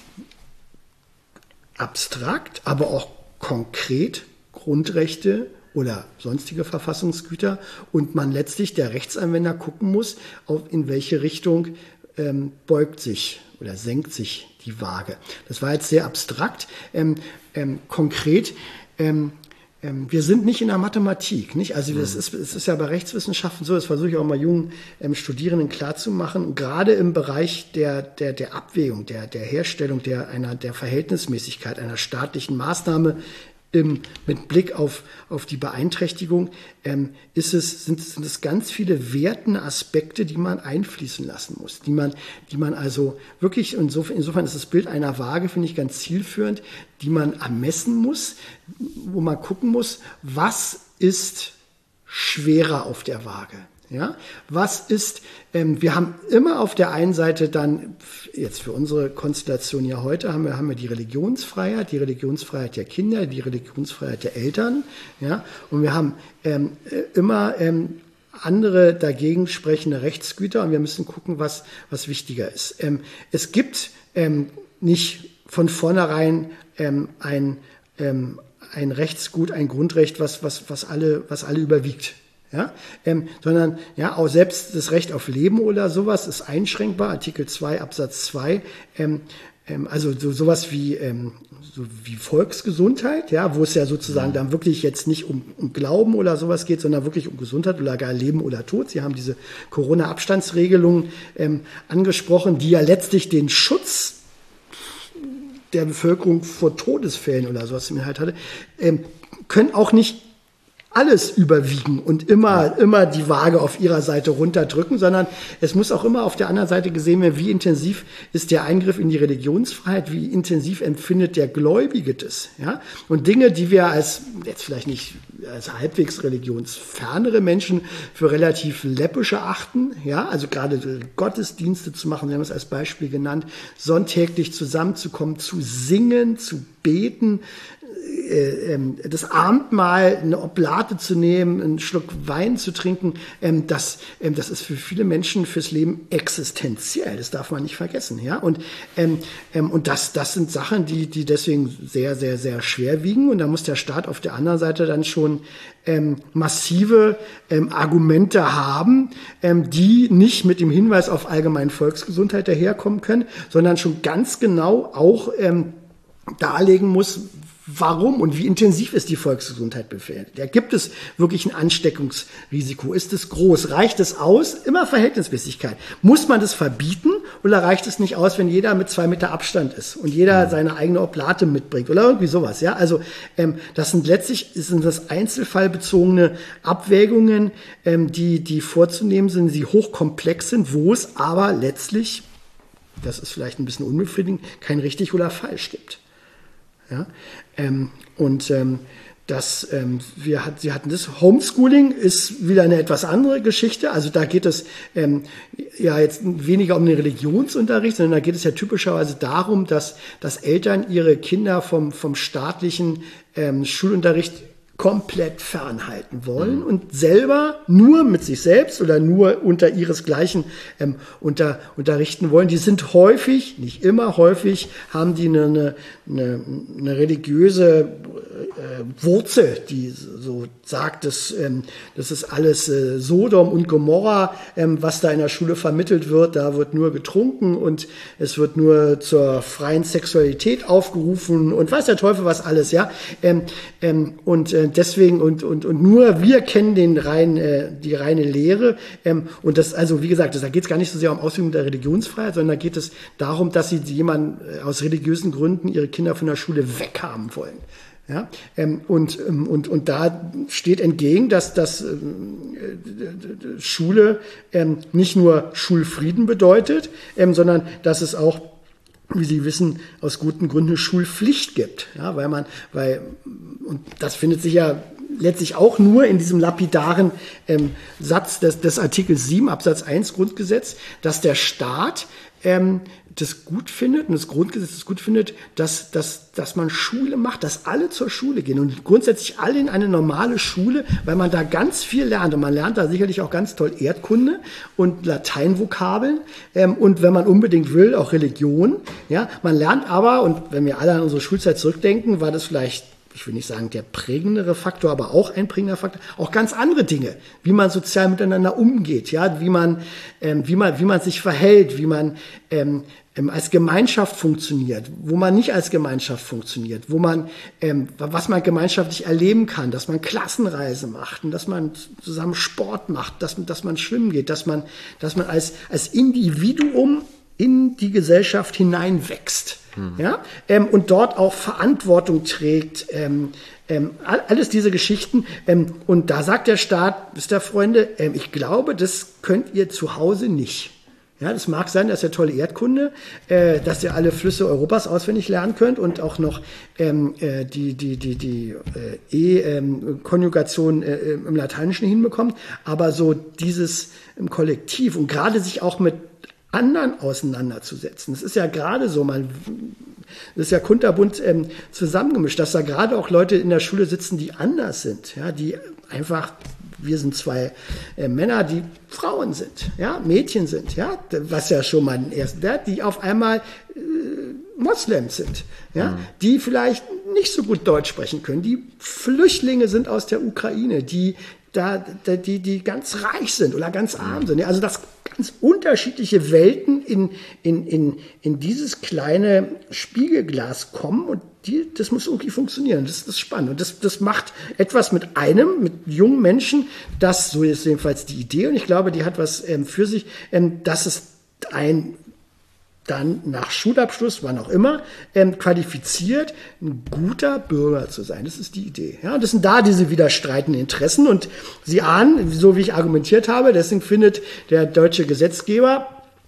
abstrakt, aber auch konkret Grundrechte oder sonstige Verfassungsgüter und man letztlich, der Rechtsanwender, gucken muss, auf in welche Richtung ähm, beugt sich oder senkt sich die Waage. Das war jetzt sehr abstrakt. Ähm, ähm, konkret, ähm, ähm, wir sind nicht in der Mathematik, nicht? Also das ist, es ist ja bei Rechtswissenschaften so, das versuche ich auch mal jungen ähm, Studierenden klarzumachen, gerade im Bereich der, der, der Abwägung, der, der Herstellung der, einer, der Verhältnismäßigkeit einer staatlichen Maßnahme Im, mit Blick auf, auf die Beeinträchtigung ähm, ist es, sind, sind es ganz viele wertende Aspekte, die man einfließen lassen muss, die man, die man also wirklich, insofern, insofern ist das Bild einer Waage, finde ich, ganz zielführend, die man ermessen muss, wo man gucken muss, was ist schwerer auf der Waage. Ja, was ist, ähm, wir haben immer auf der einen Seite dann, jetzt für unsere Konstellation ja heute, haben wir, haben wir die Religionsfreiheit, die Religionsfreiheit der Kinder, die Religionsfreiheit der Eltern, ja, und wir haben ähm, immer ähm, andere dagegen sprechende Rechtsgüter und wir müssen gucken, was, was wichtiger ist. Ähm, es gibt ähm, nicht von vornherein ähm, ein, ähm, ein Rechtsgut, ein Grundrecht, was, was, was alle, was alle überwiegt. Ja, ähm, sondern ja auch selbst das Recht auf Leben oder sowas ist einschränkbar, Artikel zwei Absatz zwei, ähm, ähm, also so, sowas wie, ähm, so wie Volksgesundheit, ja, wo es ja sozusagen dann wirklich jetzt nicht um, um Glauben oder sowas geht, sondern wirklich um Gesundheit oder gar Leben oder Tod. Sie haben diese Corona-Abstandsregelungen ähm, angesprochen, die ja letztlich den Schutz der Bevölkerung vor Todesfällen oder sowas im Inhalt hatte, ähm, können auch nicht alles überwiegen und immer, immer die Waage auf ihrer Seite runterdrücken, sondern es muss auch immer auf der anderen Seite gesehen werden, wie intensiv ist der Eingriff in die Religionsfreiheit, wie intensiv empfindet der Gläubige das, ja? Und Dinge, die wir als, jetzt vielleicht nicht als halbwegs religionsfernere Menschen für relativ läppisch erachten, ja, also gerade Gottesdienste zu machen, wir haben es als Beispiel genannt, sonntäglich zusammenzukommen, zu singen, zu beten, das Abendmahl, eine Oblate zu nehmen, einen Schluck Wein zu trinken, das, das ist für viele Menschen fürs Leben existenziell. Das darf man nicht vergessen, ja. Und, und das, das sind Sachen, die, die deswegen sehr, sehr, sehr schwer wiegen. Und da muss der Staat auf der anderen Seite dann schon massive Argumente haben, die nicht mit dem Hinweis auf allgemeine Volksgesundheit daherkommen können, sondern schon ganz genau auch darlegen muss, warum und wie intensiv ist die Volksgesundheit befähigt? Da gibt es wirklich ein Ansteckungsrisiko? Ist es groß? Reicht es aus? Immer Verhältnismäßigkeit. Muss man das verbieten oder reicht es nicht aus, wenn jeder mit zwei Meter Abstand ist und jeder seine eigene Oblate mitbringt oder irgendwie sowas? Ja, also ähm, das sind letztlich sind das einzelfallbezogene Abwägungen, ähm, die die vorzunehmen sind, die hochkomplex sind, wo es aber letztlich, das ist vielleicht ein bisschen unbefriedigend, kein richtig oder falsch gibt. Ja, ähm, und ähm, das, ähm, wir hat, sie hatten das Homeschooling ist wieder eine etwas andere Geschichte. Also da geht es ähm, ja jetzt weniger um den Religionsunterricht, sondern da geht es ja typischerweise darum, dass, dass Eltern ihre Kinder vom, vom staatlichen ähm, Schulunterricht komplett fernhalten wollen und selber nur mit sich selbst oder nur unter ihresgleichen ähm, unter, unterrichten wollen. Die sind häufig, nicht immer häufig, haben die eine, eine, eine religiöse äh, Wurzel, die so sagt, dass, ähm, das ist alles äh, Sodom und Gomorra, ähm, was da in der Schule vermittelt wird. Da wird nur getrunken und es wird nur zur freien Sexualität aufgerufen und weiß der Teufel was alles, ja. Ähm, ähm, und äh, deswegen und und und nur wir kennen den rein äh, die reine Lehre ähm, und das also wie gesagt, das, da geht es gar nicht so sehr um Ausübung der Religionsfreiheit, sondern da geht es darum, dass sie jemanden äh, aus religiösen Gründen ihre Kinder von der Schule weghaben wollen. Ja, ähm, und, ähm, und, und da steht entgegen, dass, dass ähm, äh, Schule ähm, nicht nur Schulfrieden bedeutet, ähm, sondern dass es auch, wie Sie wissen, aus guten Gründen Schulpflicht gibt. Ja, weil man, weil, und das findet sich ja letztlich auch nur in diesem lapidaren ähm, Satz des, des Artikel sieben Absatz eins Grundgesetz, dass der Staat ähm, das gut findet und das Grundgesetz das gut findet, dass, dass, dass man Schule macht, dass alle zur Schule gehen und grundsätzlich alle in eine normale Schule, weil man da ganz viel lernt und man lernt da sicherlich auch ganz toll Erdkunde und Lateinvokabeln ähm, und wenn man unbedingt will, auch Religion. Ja, man lernt aber, und wenn wir alle an unsere Schulzeit zurückdenken, war das vielleicht, ich will nicht sagen der prägendere Faktor, aber auch ein prägender Faktor, auch ganz andere Dinge, wie man sozial miteinander umgeht, ja, wie man, ähm, wie man, wie man sich verhält, wie man ähm, ähm, als Gemeinschaft funktioniert, wo man nicht als Gemeinschaft funktioniert, wo man, ähm, was man gemeinschaftlich erleben kann, dass man Klassenreise macht und dass man zusammen Sport macht, dass, dass man schwimmen geht, dass man, dass man als, als Individuum in die Gesellschaft hineinwächst. Hm. Ja? Ähm, und dort auch Verantwortung trägt, ähm, ähm, alles diese Geschichten. Ähm, und da sagt der Staat, wisst ihr, Freunde, ähm, ich glaube, das könnt ihr zu Hause nicht. Ja, das mag sein, dass ihr tolle Erdkunde, äh, dass ihr alle Flüsse Europas auswendig lernen könnt und auch noch ähm, äh, die, die, die, die äh, E-Konjugation äh, im Lateinischen hinbekommt. Aber so dieses im Kollektiv und gerade sich auch mit anderen auseinanderzusetzen. Das ist ja gerade so, man, das ist ja kunterbunt ähm, zusammengemischt, dass da gerade auch Leute in der Schule sitzen, die anders sind, ja, die einfach, wir sind zwei äh, Männer, die Frauen sind, ja, Mädchen sind, ja, was ja schon mal ein erster, die auf einmal äh, Moslems sind, ja, mhm. die vielleicht nicht so gut Deutsch sprechen können, die Flüchtlinge sind aus der Ukraine, die da, da die, die ganz reich sind oder ganz arm sind. Also das ganz unterschiedliche Welten in, in, in, in dieses kleine Spiegelglas kommen und die, das muss irgendwie funktionieren. Das, das ist spannend. Und das, das macht etwas mit einem, mit jungen Menschen, das, so ist jedenfalls die Idee, und ich glaube, die hat was ähm, für sich, ähm, dass es ein dann nach Schulabschluss, wann auch immer, ähm, qualifiziert, ein guter Bürger zu sein. Das ist die Idee. Ja, und das sind da diese widerstreitenden Interessen. Und Sie ahnen, so wie ich argumentiert habe, deswegen findet der deutsche Gesetzgeber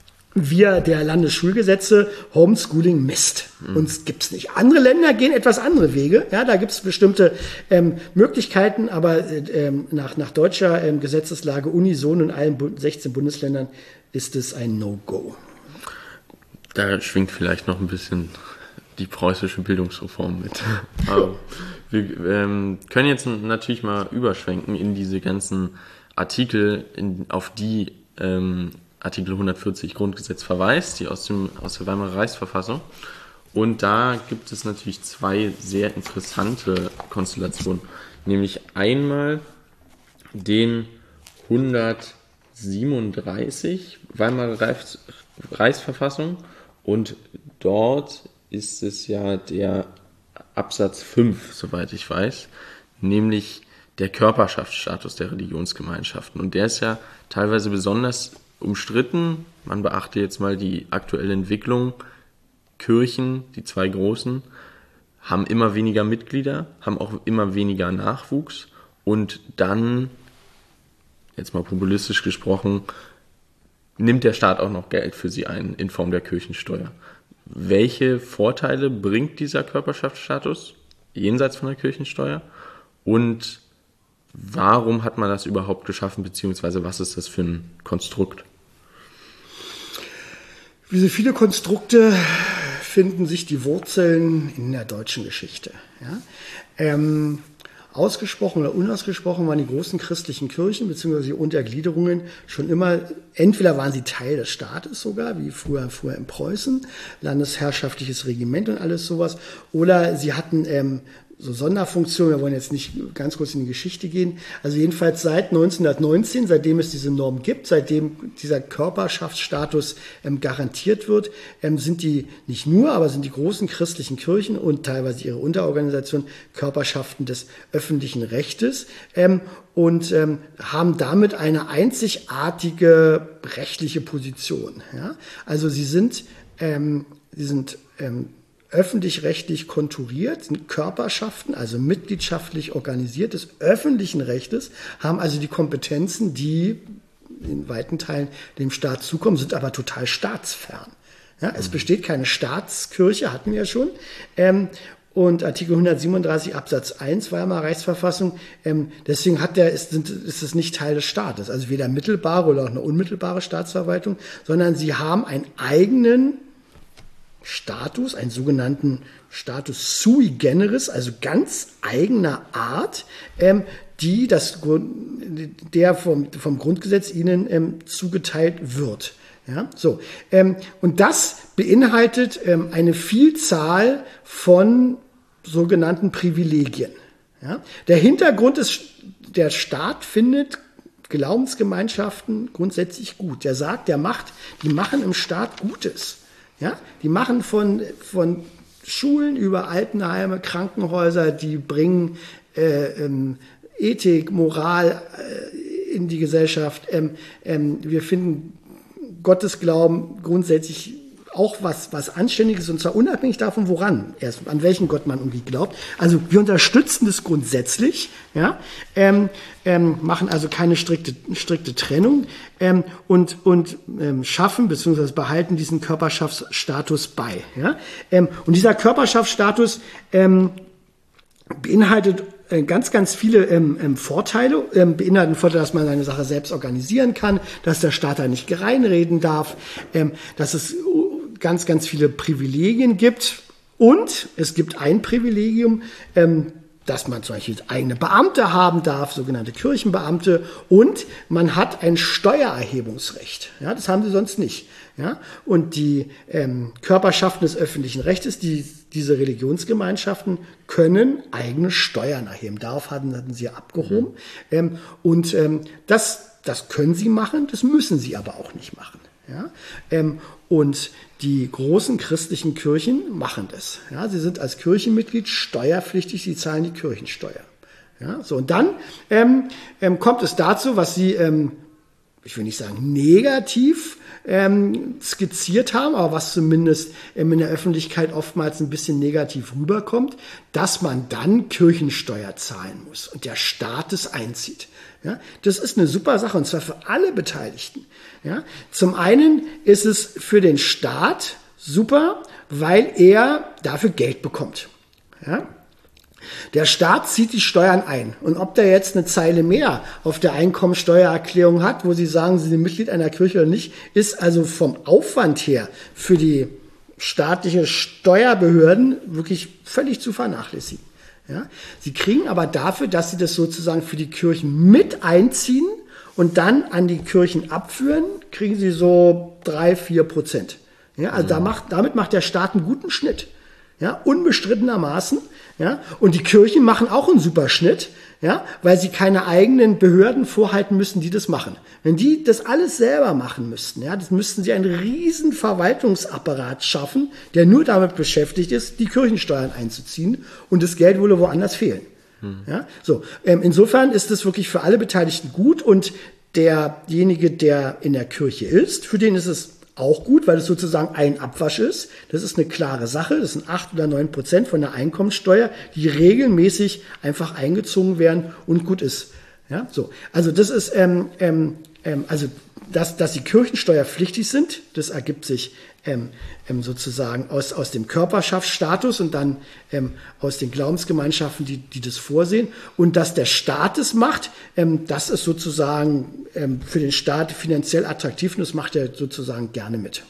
via der Landesschulgesetze Homeschooling Mist. Mhm. Uns gibt's nicht. Andere Länder gehen etwas andere Wege. Ja, da gibt's bestimmte ähm, Möglichkeiten, aber ähm, nach, nach deutscher ähm, Gesetzeslage unisono in allen sechzehn Bundesländern ist es ein No-Go. Da schwingt vielleicht noch ein bisschen die preußische Bildungsreform mit. Aber wir ähm, können jetzt natürlich mal überschwenken in diese ganzen Artikel, in, auf die ähm, Artikel hundertvierzig Grundgesetz verweist, die aus, dem, aus der Weimarer Reichsverfassung. Und da gibt es natürlich zwei sehr interessante Konstellationen. Nämlich einmal den hundertsiebenunddreißig Weimarer Reichs, Reichsverfassung. Und dort ist es ja der Absatz fünf, soweit ich weiß, nämlich der Körperschaftsstatus der Religionsgemeinschaften. Und der ist ja teilweise besonders umstritten. Man beachte jetzt mal die aktuelle Entwicklung. Kirchen, die zwei großen, haben immer weniger Mitglieder, haben auch immer weniger Nachwuchs. Und dann, jetzt mal populistisch gesprochen, nimmt der Staat auch noch Geld für sie ein in Form der Kirchensteuer. Welche Vorteile bringt dieser Körperschaftsstatus jenseits von der Kirchensteuer? Und warum hat man das überhaupt geschaffen, beziehungsweise was ist das für ein Konstrukt? Wie so viele Konstrukte finden sich die Wurzeln in der deutschen Geschichte. Ja? Ähm, Ausgesprochen oder unausgesprochen waren die großen christlichen Kirchen bzw. die Untergliederungen schon immer, entweder waren sie Teil des Staates sogar, wie früher, früher in Preußen, landesherrschaftliches Regiment und alles sowas, oder sie hatten ähm, so Sonderfunktionen, wir wollen jetzt nicht ganz kurz in die Geschichte gehen, also jedenfalls seit neunzehnhundertneunzehn, seitdem es diese Norm gibt, seitdem dieser Körperschaftsstatus ähm, garantiert wird, ähm, sind die nicht nur, aber sind die großen christlichen Kirchen und teilweise ihre Unterorganisationen Körperschaften des öffentlichen Rechtes ähm, und ähm, haben damit eine einzigartige rechtliche Position. Ja? Also sie sind, ähm, sie sind ähm, öffentlich-rechtlich konturiert, sind Körperschaften, also mitgliedschaftlich organisiert des öffentlichen Rechtes, haben also die Kompetenzen, die in weiten Teilen dem Staat zukommen, sind aber total staatsfern. Ja, es besteht keine Staatskirche, hatten wir ja schon. Ähm, und Artikel hundertsiebenunddreißig Absatz eins Weimarer Reichsverfassung, ähm, deswegen hat der, ist, ist es nicht Teil des Staates, also weder mittelbare oder auch eine unmittelbare Staatsverwaltung, sondern sie haben einen eigenen Status, einen sogenannten Status sui generis, also ganz eigener Art, ähm, die das, der vom, vom Grundgesetz ihnen ähm, zugeteilt wird. Ja, so. Ähm, und das beinhaltet ähm, eine Vielzahl von sogenannten Privilegien. Ja. Der Hintergrund ist, der Staat findet Glaubensgemeinschaften grundsätzlich gut. Der sagt, der macht, die machen im Staat Gutes. Ja, die machen von, von Schulen über Altenheime, Krankenhäuser, die bringen äh, ähm, Ethik, Moral äh, in die Gesellschaft. Ähm, ähm, wir finden Gottesglauben grundsätzlich auch was, was Anständiges, und zwar unabhängig davon, woran, erst an welchen Gott man irgendwie glaubt. Also wir unterstützen das grundsätzlich, ja, ähm, ähm, machen also keine strikte, strikte Trennung ähm, und, und ähm, schaffen bzw. behalten diesen Körperschaftsstatus bei. Ja? Ähm, und dieser Körperschaftsstatus ähm, beinhaltet ganz, ganz viele ähm, ähm, Vorteile, ähm, beinhalten Vorteile, dass man seine Sache selbst organisieren kann, dass der Staat da nicht reinreden darf, ähm, dass es ganz, ganz viele Privilegien gibt. Und es gibt ein Privilegium, ähm, dass man zum Beispiel eigene Beamte haben darf, sogenannte Kirchenbeamte, und man hat ein Steuererhebungsrecht. Ja, das haben sie sonst nicht. Ja, und die ähm, Körperschaften des öffentlichen Rechtes, die, diese Religionsgemeinschaften, können eigene Steuern erheben. Darauf hatten, hatten sie abgehoben. Mhm. Ähm, und ähm, das, das können sie machen, das müssen sie aber auch nicht machen. Ja, ähm, und die großen christlichen Kirchen machen das. Ja, sie sind als Kirchenmitglied steuerpflichtig, sie zahlen die Kirchensteuer. Ja, so, und dann ähm, ähm, kommt es dazu, was sie, ähm, ich will nicht sagen negativ ähm, skizziert haben, aber was zumindest ähm, in der Öffentlichkeit oftmals ein bisschen negativ rüberkommt, dass man dann Kirchensteuer zahlen muss und der Staat es einzieht. Ja, das ist eine super Sache, und zwar für alle Beteiligten. Ja, zum einen ist es für den Staat super, weil er dafür Geld bekommt. Ja, der Staat zieht die Steuern ein. Und ob der jetzt eine Zeile mehr auf der Einkommensteuererklärung hat, wo sie sagen, sie sind Mitglied einer Kirche oder nicht, ist also vom Aufwand her für die staatliche Steuerbehörden wirklich völlig zu vernachlässigen. Ja, sie kriegen aber dafür, dass sie das sozusagen für die Kirchen mit einziehen und dann an die Kirchen abführen, kriegen sie so drei, vier Prozent. Ja, also mhm. da macht, damit macht der Staat einen guten Schnitt. Ja, unbestrittenermaßen. Ja, und die Kirchen machen auch einen super Schnitt, ja, weil sie keine eigenen Behörden vorhalten müssen, die das machen. Wenn die das alles selber machen müssten, ja, das müssten sie einen riesen Verwaltungsapparat schaffen, der nur damit beschäftigt ist, die Kirchensteuern einzuziehen, und das Geld würde woanders fehlen. Hm. Ja, so, ähm, insofern ist das wirklich für alle Beteiligten gut, und derjenige, der in der Kirche ist, für den ist es auch gut, weil es sozusagen ein Abwasch ist. Das ist eine klare Sache. Das sind acht oder neun Prozent von der Einkommensteuer, die regelmäßig einfach eingezogen werden und gut ist. Ja, so. Also das ist, ähm, ähm, also dass, dass die Kirchensteuerpflichtig sind, das ergibt sich ähm, ähm, sozusagen aus, aus dem Körperschaftsstatus und dann ähm, aus den Glaubensgemeinschaften, die, die das vorsehen. Und dass der Staat es macht, ähm, das ist sozusagen ähm, für den Staat finanziell attraktiv, und das macht er sozusagen gerne mit.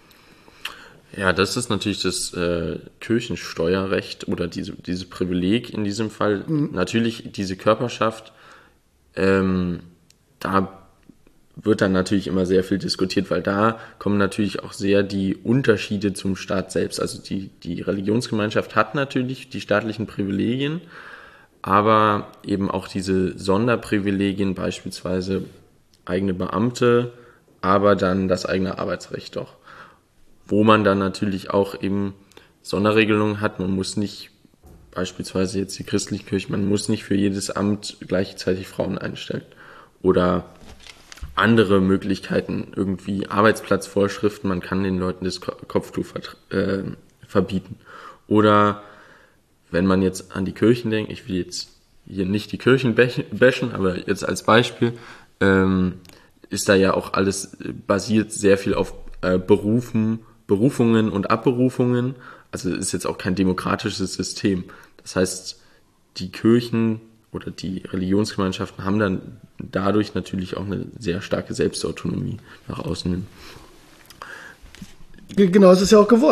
Ja, das ist natürlich das äh, Kirchensteuerrecht oder diese, dieses Privileg in diesem Fall. Mhm. Natürlich diese Körperschaft, ähm, da wird dann natürlich immer sehr viel diskutiert, weil da kommen natürlich auch sehr die Unterschiede zum Staat selbst. Also die, die Religionsgemeinschaft hat natürlich die staatlichen Privilegien, aber eben auch diese Sonderprivilegien, beispielsweise eigene Beamte, aber dann das eigene Arbeitsrecht doch. Wo man dann natürlich auch eben Sonderregelungen hat. Man muss nicht, beispielsweise jetzt die christliche Kirche, man muss nicht für jedes Amt gleichzeitig Frauen einstellen. Oder andere Möglichkeiten, irgendwie Arbeitsplatzvorschriften, man kann den Leuten das Kopftuch äh, verbieten. Oder wenn man jetzt an die Kirchen denkt, ich will jetzt hier nicht die Kirchen bashen, aber jetzt als Beispiel, ähm, ist da ja auch alles basiert sehr viel auf äh, Berufen, Berufungen und Abberufungen. Also ist jetzt auch kein demokratisches System. Das heißt, die Kirchen oder die Religionsgemeinschaften haben dann dadurch natürlich auch eine sehr starke Selbstautonomie nach außen hin. Genau, das ist ja auch gewollt.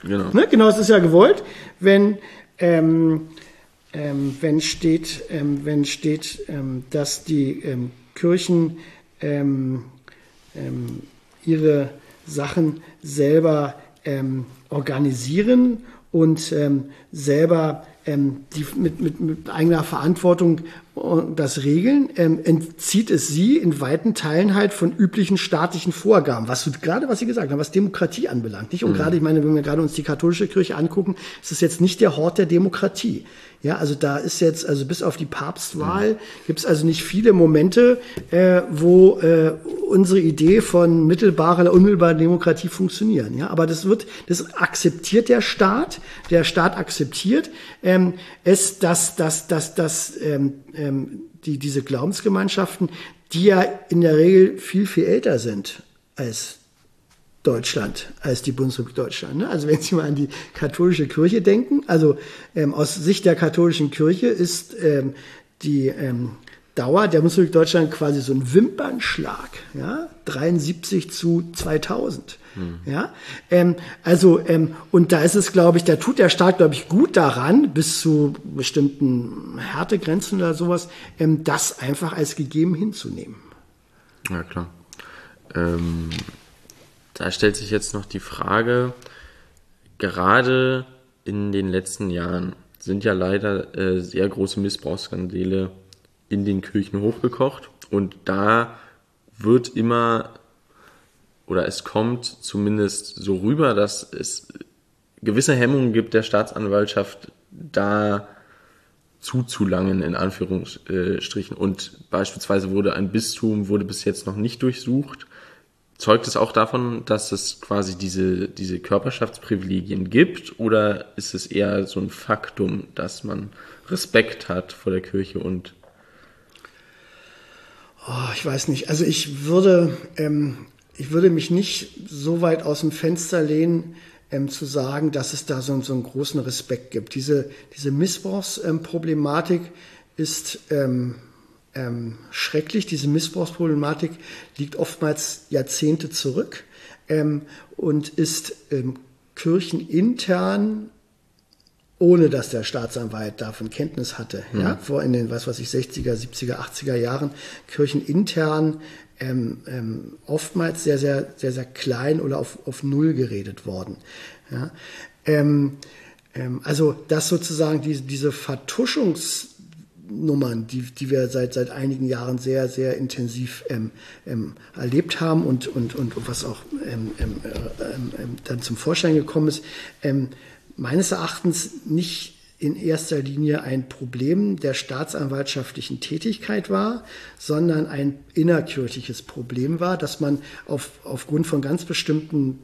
Genau. Ne? Genau, das ist ja gewollt. Wenn, ähm, ähm, wenn steht, ähm, wenn steht ähm, dass die ähm, Kirchen ähm, ähm, ihre Sachen selber ähm, organisieren und ähm, selber ähm, die mit, mit, mit eigener Verantwortung das regeln, ähm, entzieht es sie in weiten Teilen halt von üblichen staatlichen Vorgaben, was du gerade, was Sie gesagt haben, was Demokratie anbelangt. Nicht? Und mhm. gerade, ich meine, wenn wir gerade uns die katholische Kirche angucken, ist es jetzt nicht der Hort der Demokratie. Ja, also da ist jetzt, also bis auf die Papstwahl, mhm. gibt es also nicht viele Momente, äh, wo äh, unsere Idee von mittelbarer oder unmittelbarer Demokratie funktionieren. Ja, aber das wird, das akzeptiert der Staat. Der Staat akzeptiert ähm, es, dass, dass, dass, dass ähm, ähm, die diese Glaubensgemeinschaften, die ja in der Regel viel viel älter sind als Deutschland, als die Bundesrepublik Deutschland. Ne? Also wenn Sie mal an die katholische Kirche denken, also ähm, aus Sicht der katholischen Kirche ist ähm, die ähm, Dauer der Bundesrepublik Deutschland quasi so ein Wimpernschlag, ja, dreiundsiebzig zu zweitausend. Hm. Ja, ähm, also ähm, und da ist es, glaube ich, da tut der Staat, glaube ich, gut daran, bis zu bestimmten Härtegrenzen oder sowas, ähm, das einfach als gegeben hinzunehmen. Ja, klar. Ähm Da stellt sich jetzt noch die Frage, gerade in den letzten Jahren sind ja leider äh, sehr große Missbrauchsskandale in den Kirchen hochgekocht und da wird immer, oder es kommt zumindest so rüber, dass es gewisse Hemmungen gibt der Staatsanwaltschaft, da zuzulangen, in Anführungsstrichen. Und beispielsweise wurde ein Bistum, wurde bis jetzt noch nicht durchsucht. Zeugt es auch davon, dass es quasi diese, diese Körperschaftsprivilegien gibt, oder ist es eher so ein Faktum, dass man Respekt hat vor der Kirche und oh, ich weiß nicht. Also ich würde, ähm, ich würde mich nicht so weit aus dem Fenster lehnen, ähm, zu sagen, dass es da so, so einen großen Respekt gibt. Diese, diese Missbrauchsproblematik ist ähm, Ähm, schrecklich. Diese Missbrauchsproblematik liegt oftmals Jahrzehnte zurück ähm, und ist ähm, kirchenintern, ohne dass der Staatsanwalt davon Kenntnis hatte, mhm. ja, vor in den, was weiß ich, sechziger, siebziger, achtziger Jahren, kirchenintern ähm, ähm, oftmals sehr, sehr, sehr, sehr klein oder auf, auf Null geredet worden. Ja. Ähm, ähm, also, dass sozusagen diese, diese Vertuschungs- Nummern, die, die wir seit, seit einigen Jahren sehr, sehr intensiv ähm, ähm, erlebt haben und, und, und, und was auch ähm, ähm, ähm, dann zum Vorschein gekommen ist, ähm, meines Erachtens nicht in erster Linie ein Problem der staatsanwaltschaftlichen Tätigkeit war, sondern ein innerkirchliches Problem war, dass man auf, aufgrund von ganz bestimmten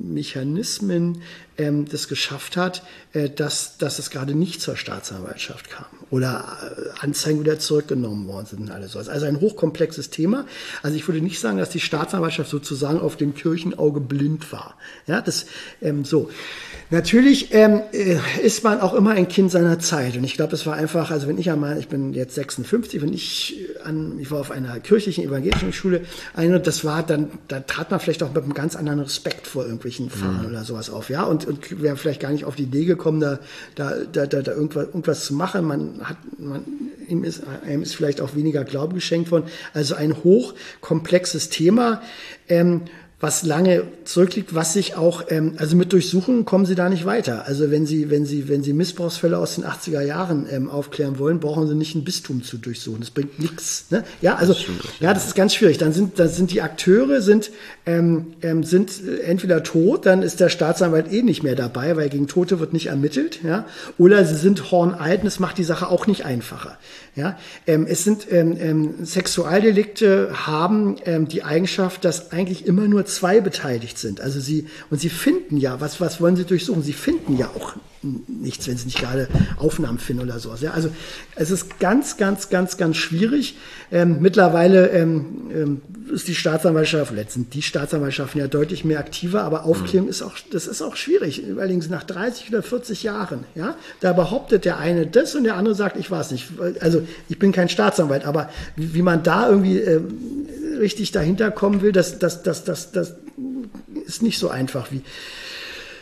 Mechanismen ähm, das geschafft hat, äh, dass, dass es gerade nicht zur Staatsanwaltschaft kam oder äh, Anzeigen wieder zurückgenommen worden sind und alles sowas. Also ein hochkomplexes Thema. Also ich würde nicht sagen, dass die Staatsanwaltschaft sozusagen auf dem Kirchenauge blind war. Ja, das ähm, so. Natürlich ähm, ist man auch immer ein Kind seiner Zeit und ich glaube, das war einfach, also wenn ich einmal, ich bin jetzt sechsundfünfzig, wenn ich an, ich war auf einer kirchlichen evangelischen Schule, eine, das war dann, da trat man vielleicht auch mit einem ganz anderen Respekt vor irgendwelchen Pfarrern mhm. oder sowas auf, ja, und, und wäre vielleicht gar nicht auf die Idee gekommen, da, da, da, da, da irgendwas, irgendwas zu machen. Man hat, man, ihm ist, ihm ist vielleicht auch weniger Glauben geschenkt worden. Also ein hochkomplexes Thema, ähm, was lange zurückliegt, was sich auch, ähm, also mit Durchsuchungen kommen Sie da nicht weiter. Also wenn Sie, wenn Sie, wenn Sie Missbrauchsfälle aus den achtziger Jahren ähm, aufklären wollen, brauchen Sie nicht ein Bistum zu durchsuchen. Das bringt nichts. Ne? Ja, also ja, das ist ganz schwierig. Dann sind, dann sind die Akteure sind ähm, ähm, sind entweder tot, dann ist der Staatsanwalt eh nicht mehr dabei, weil gegen Tote wird nicht ermittelt. Ja, oder sie sind hornalt. Und das macht die Sache auch nicht einfacher. Ja, ähm, es sind ähm, ähm, Sexualdelikte haben ähm, die Eigenschaft, dass eigentlich immer nur zwei beteiligt sind. Also sie, und sie finden ja, was, was wollen sie durchsuchen? Sie finden ja auch nichts, wenn sie nicht gerade Aufnahmen finden oder sowas. Ja, also es ist ganz, ganz, ganz, ganz schwierig. Ähm, mittlerweile ähm, ähm, ist die Staatsanwaltschaft, oder sind die Staatsanwaltschaften ja deutlich mehr aktiver, aber Aufklärung mhm. ist auch, das ist auch schwierig. Allerdings nach dreißig oder vierzig Jahren, ja, da behauptet der eine das und der andere sagt, ich weiß nicht. Also ich bin kein Staatsanwalt, aber wie, wie man da irgendwie ähm, richtig dahinter kommen will, das, das, das, das, das ist nicht so einfach wie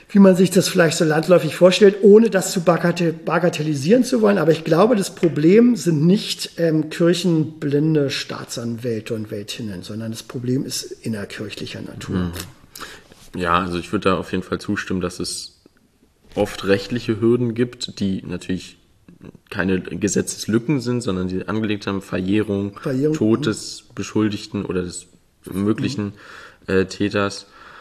wie man sich das vielleicht so landläufig vorstellt, ohne das zu bagatellisieren zu wollen. Aber ich glaube, das Problem sind nicht ähm, kirchenblinde Staatsanwälte und Weltinnen, sondern das Problem ist innerkirchlicher Natur. Ja, also ich würde da auf jeden Fall zustimmen, dass es oft rechtliche Hürden gibt, die natürlich keine Gesetzeslücken sind, sondern die angelegt haben, Verjährung, Verjährung Tod des Beschuldigten oder des möglichen äh, Täters.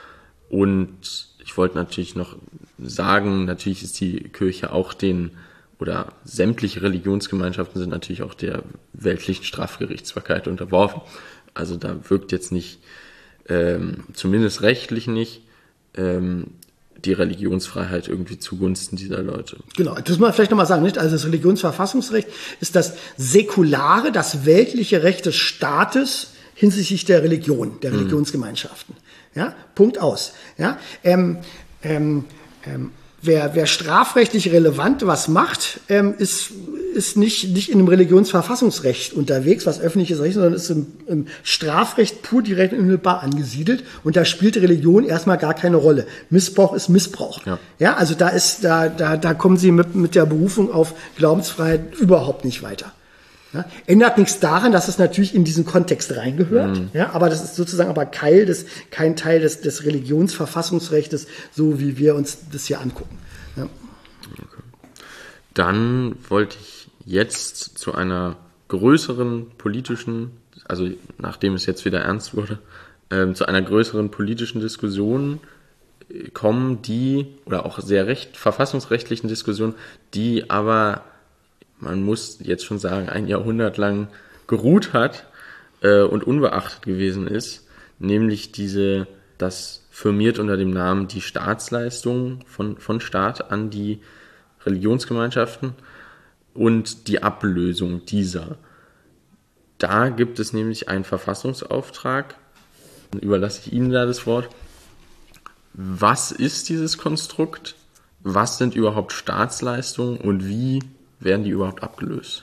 Und ich wollte natürlich noch sagen, natürlich ist die Kirche auch den, oder sämtliche Religionsgemeinschaften sind natürlich auch der weltlichen Strafgerichtsbarkeit unterworfen. Also da wirkt jetzt nicht, ähm, zumindest rechtlich nicht, ähm, die Religionsfreiheit irgendwie zugunsten dieser Leute. Genau, das muss man vielleicht nochmal sagen, nicht? Also das Religionsverfassungsrecht ist das säkulare, das weltliche Recht des Staates hinsichtlich der Religion, der Religionsgemeinschaften. Ja, Punkt aus. Ja, ähm, ähm, ähm, wer, wer strafrechtlich relevant was macht, ähm, ist, ist nicht, nicht in einem Religionsverfassungsrecht unterwegs, was öffentliches Recht, sondern ist im, im Strafrecht pur direkt unmittelbar angesiedelt. Und da spielt Religion erstmal gar keine Rolle. Missbrauch ist Missbrauch. Ja, ja also da ist, da, da, da kommen Sie mit, mit der Berufung auf Glaubensfreiheit überhaupt nicht weiter. Ja, ändert nichts daran, dass es natürlich in diesen Kontext reingehört, mhm. ja, aber das ist sozusagen aber kein, des, kein Teil des, des Religionsverfassungsrechtes, so wie wir uns das hier angucken. Ja. Okay. Dann wollte ich jetzt zu einer größeren politischen, also nachdem es jetzt wieder ernst wurde, äh, zu einer größeren politischen Diskussion kommen, die, oder auch sehr recht, verfassungsrechtlichen Diskussionen, die aber, man muss jetzt schon sagen, ein Jahrhundert lang geruht hat äh, und unbeachtet gewesen ist, nämlich diese, das firmiert unter dem Namen die Staatsleistungen von, von Staat an die Religionsgemeinschaften und die Ablösung dieser. Da gibt es nämlich einen Verfassungsauftrag, dann überlasse ich Ihnen da das Wort. Was ist dieses Konstrukt? Was sind überhaupt Staatsleistungen und wie werden die überhaupt abgelöst?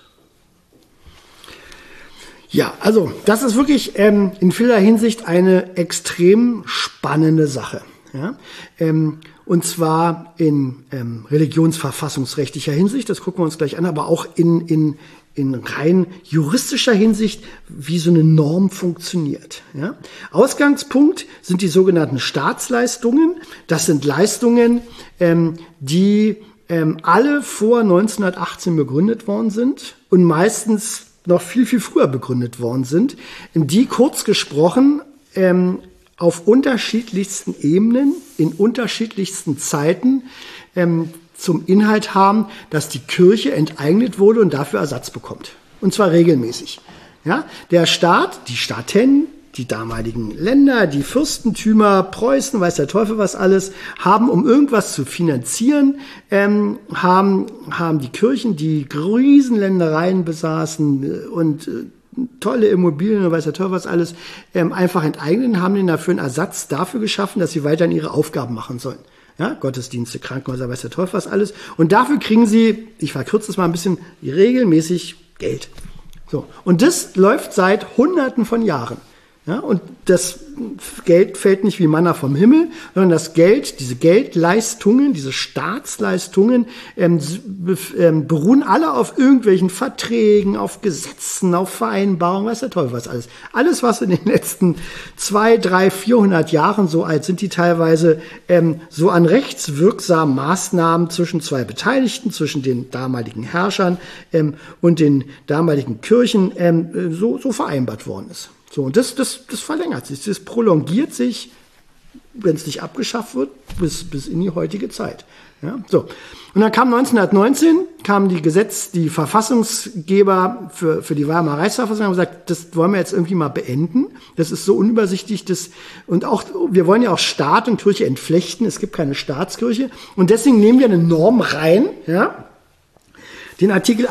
Ja, also das ist wirklich ähm, in vieler Hinsicht eine extrem spannende Sache. Ja? Ähm, und zwar in ähm, religionsverfassungsrechtlicher Hinsicht, das gucken wir uns gleich an, aber auch in, in, in rein juristischer Hinsicht, wie so eine Norm funktioniert. Ja? Ausgangspunkt sind die sogenannten Staatsleistungen. Das sind Leistungen, ähm, die ähm, alle vor neunzehnhundertachtzehn begründet worden sind und meistens noch viel, viel früher begründet worden sind, die kurz gesprochen ähm, auf unterschiedlichsten Ebenen, in unterschiedlichsten Zeiten ähm, zum Inhalt haben, dass die Kirche enteignet wurde und dafür Ersatz bekommt. Und zwar regelmäßig. Ja? Der Staat, die Staaten, die damaligen Länder, die Fürstentümer, Preußen, weiß der Teufel was alles, haben, um irgendwas zu finanzieren, ähm, haben, haben die Kirchen, die Riesenländereien besaßen und äh, tolle Immobilien und weiß der Teufel was alles, ähm, einfach enteignet und haben ihnen dafür einen Ersatz dafür geschaffen, dass sie weiterhin ihre Aufgaben machen sollen. Ja, Gottesdienste, Krankenhäuser, weiß der Teufel was alles. Und dafür kriegen sie, ich verkürze es mal ein bisschen, regelmäßig Geld. So. Und das läuft seit Hunderten von Jahren. Ja, und das Geld fällt nicht wie Manna vom Himmel, sondern das Geld, diese Geldleistungen, diese Staatsleistungen ähm, ähm, beruhen alle auf irgendwelchen Verträgen, auf Gesetzen, auf Vereinbarungen, weiß der Teufel was alles. Alles, was in den letzten zwei, drei, vierhundert Jahren, so alt sind die teilweise, ähm, so an rechtswirksamen Maßnahmen zwischen zwei Beteiligten, zwischen den damaligen Herrschern ähm, und den damaligen Kirchen ähm, so, so vereinbart worden ist. So, und das, das, das verlängert sich, das prolongiert sich, wenn es nicht abgeschafft wird, bis, bis in die heutige Zeit. Ja, so. Und dann kam neunzehnhundertneunzehn, kamen die Gesetz, die Verfassungsgeber für, für die Weimarer Reichsverfassung haben gesagt, das wollen wir jetzt irgendwie mal beenden. Das ist so unübersichtlich, das, und auch, wir wollen ja auch Staat und Kirche entflechten. Es gibt keine Staatskirche. Und deswegen nehmen wir eine Norm rein, ja. Den Artikel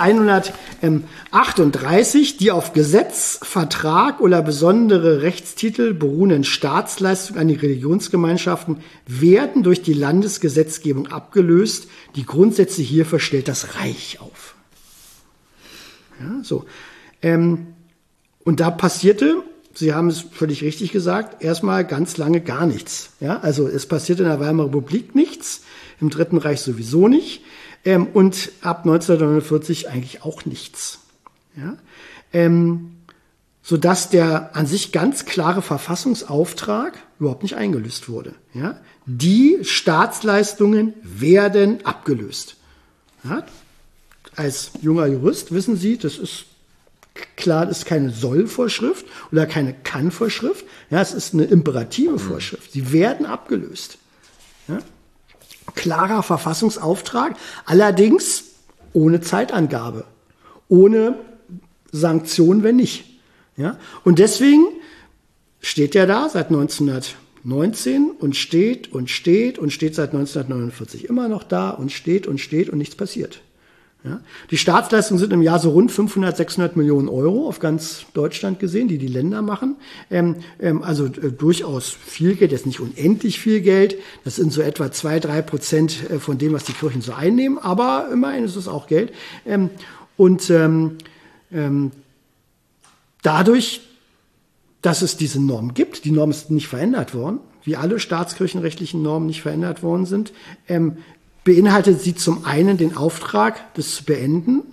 hundertachtunddreißig, die auf Gesetz, Vertrag oder besondere Rechtstitel beruhenden Staatsleistungen an die Religionsgemeinschaften werden durch die Landesgesetzgebung abgelöst. Die Grundsätze hierfür stellt das Reich auf. Ja, so. Ähm, und da passierte Sie haben es völlig richtig gesagt, erstmal ganz lange gar nichts. Ja, also es passiert in der Weimarer Republik nichts, im Dritten Reich sowieso nicht ähm, und ab neunzehnhundertneunundvierzig eigentlich auch nichts. Ja, ähm, sodass der an sich ganz klare Verfassungsauftrag überhaupt nicht eingelöst wurde. Ja, die Staatsleistungen werden abgelöst. Ja, als junger Jurist wissen Sie, das ist klar, das ist keine Soll-Vorschrift oder keine Kann-Vorschrift. Ja, es ist eine imperative Vorschrift. Sie werden abgelöst. Ja? Klarer Verfassungsauftrag, allerdings ohne Zeitangabe, ohne Sanktion, wenn nicht. Ja? Und deswegen steht er da seit neunzehnhundertneunzehn und steht und steht und steht seit neunzehnhundertneunundvierzig immer noch da und steht und steht und nichts passiert. Ja, die Staatsleistungen sind im Jahr so rund fünfhundert, sechshundert Millionen Euro auf ganz Deutschland gesehen, die die Länder machen. Ähm, ähm, also äh, durchaus viel Geld, jetzt nicht unendlich viel Geld. Das sind so etwa zwei, drei Prozent von dem, was die Kirchen so einnehmen. Aber immerhin ist es auch Geld. Ähm, und ähm, ähm, dadurch, dass es diese Norm gibt, die Norm ist nicht verändert worden, wie alle staatskirchenrechtlichen Normen nicht verändert worden sind, ähm, beinhaltet sie zum einen den Auftrag, das zu beenden,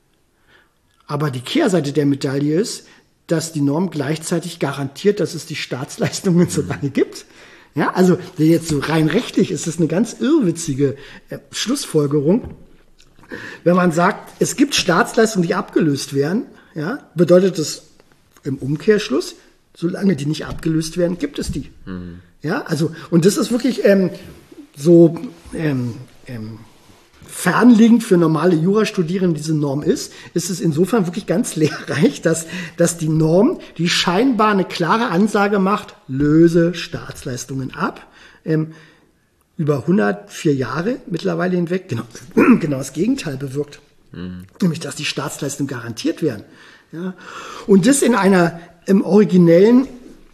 aber die Kehrseite der Medaille ist, dass die Norm gleichzeitig garantiert, dass es die Staatsleistungen so lange gibt. Ja, also jetzt so rein rechtlich ist es eine ganz irrwitzige äh, Schlussfolgerung. Wenn man sagt, es gibt Staatsleistungen, die abgelöst werden, ja, bedeutet das im Umkehrschluss, solange die nicht abgelöst werden, gibt es die. Mhm. Ja, also, und das ist wirklich ähm, so ähm, ähm, fernliegend für normale Jurastudierende diese Norm ist, ist es insofern wirklich ganz lehrreich, dass, dass die Norm, die scheinbar eine klare Ansage macht, löse Staatsleistungen ab, ähm, über hundertvier Jahre mittlerweile hinweg genau, genau das Gegenteil bewirkt. Mhm. Nämlich, dass die Staatsleistungen garantiert werden. Ja? Und das in einer im originellen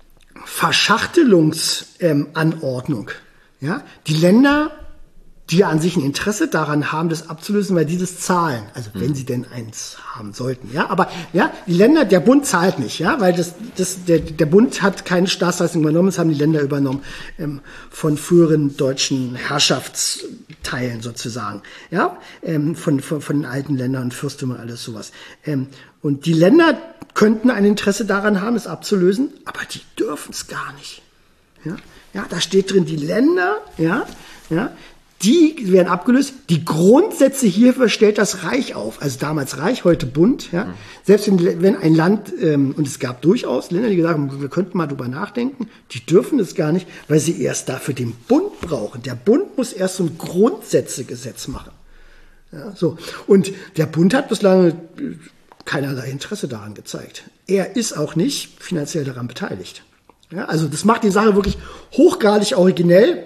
Verschachtelungsanordnung. Ja? Die Länder, die ja an sich ein Interesse daran haben, das abzulösen, weil die das zahlen. Also wenn mhm. sie denn eins haben sollten. Ja, aber ja, die Länder, der Bund zahlt nicht, ja, weil das, das, der, der Bund hat keine Staatsleistung übernommen, das haben die Länder übernommen ähm, von früheren deutschen Herrschaftsteilen sozusagen, ja, ähm, von, von, von den alten Ländern und Fürstümern, alles sowas. Ähm, und die Länder könnten ein Interesse daran haben, es abzulösen, aber die dürfen es gar nicht. Ja, ja, da steht drin, die Länder, ja, ja, die werden abgelöst. Die Grundsätze hierfür stellt das Reich auf. Also damals Reich, heute Bund. Ja. Mhm. Selbst wenn, wenn ein Land, ähm, und es gab durchaus Länder, die gesagt haben, wir könnten mal drüber nachdenken, die dürfen das gar nicht, weil sie erst dafür den Bund brauchen. Der Bund muss erst so ein Grundsätzegesetz machen. Ja, so. Und der Bund hat bislang keinerlei Interesse daran gezeigt. Er ist auch nicht finanziell daran beteiligt. Ja, also das macht die Sache wirklich hochgradig originell.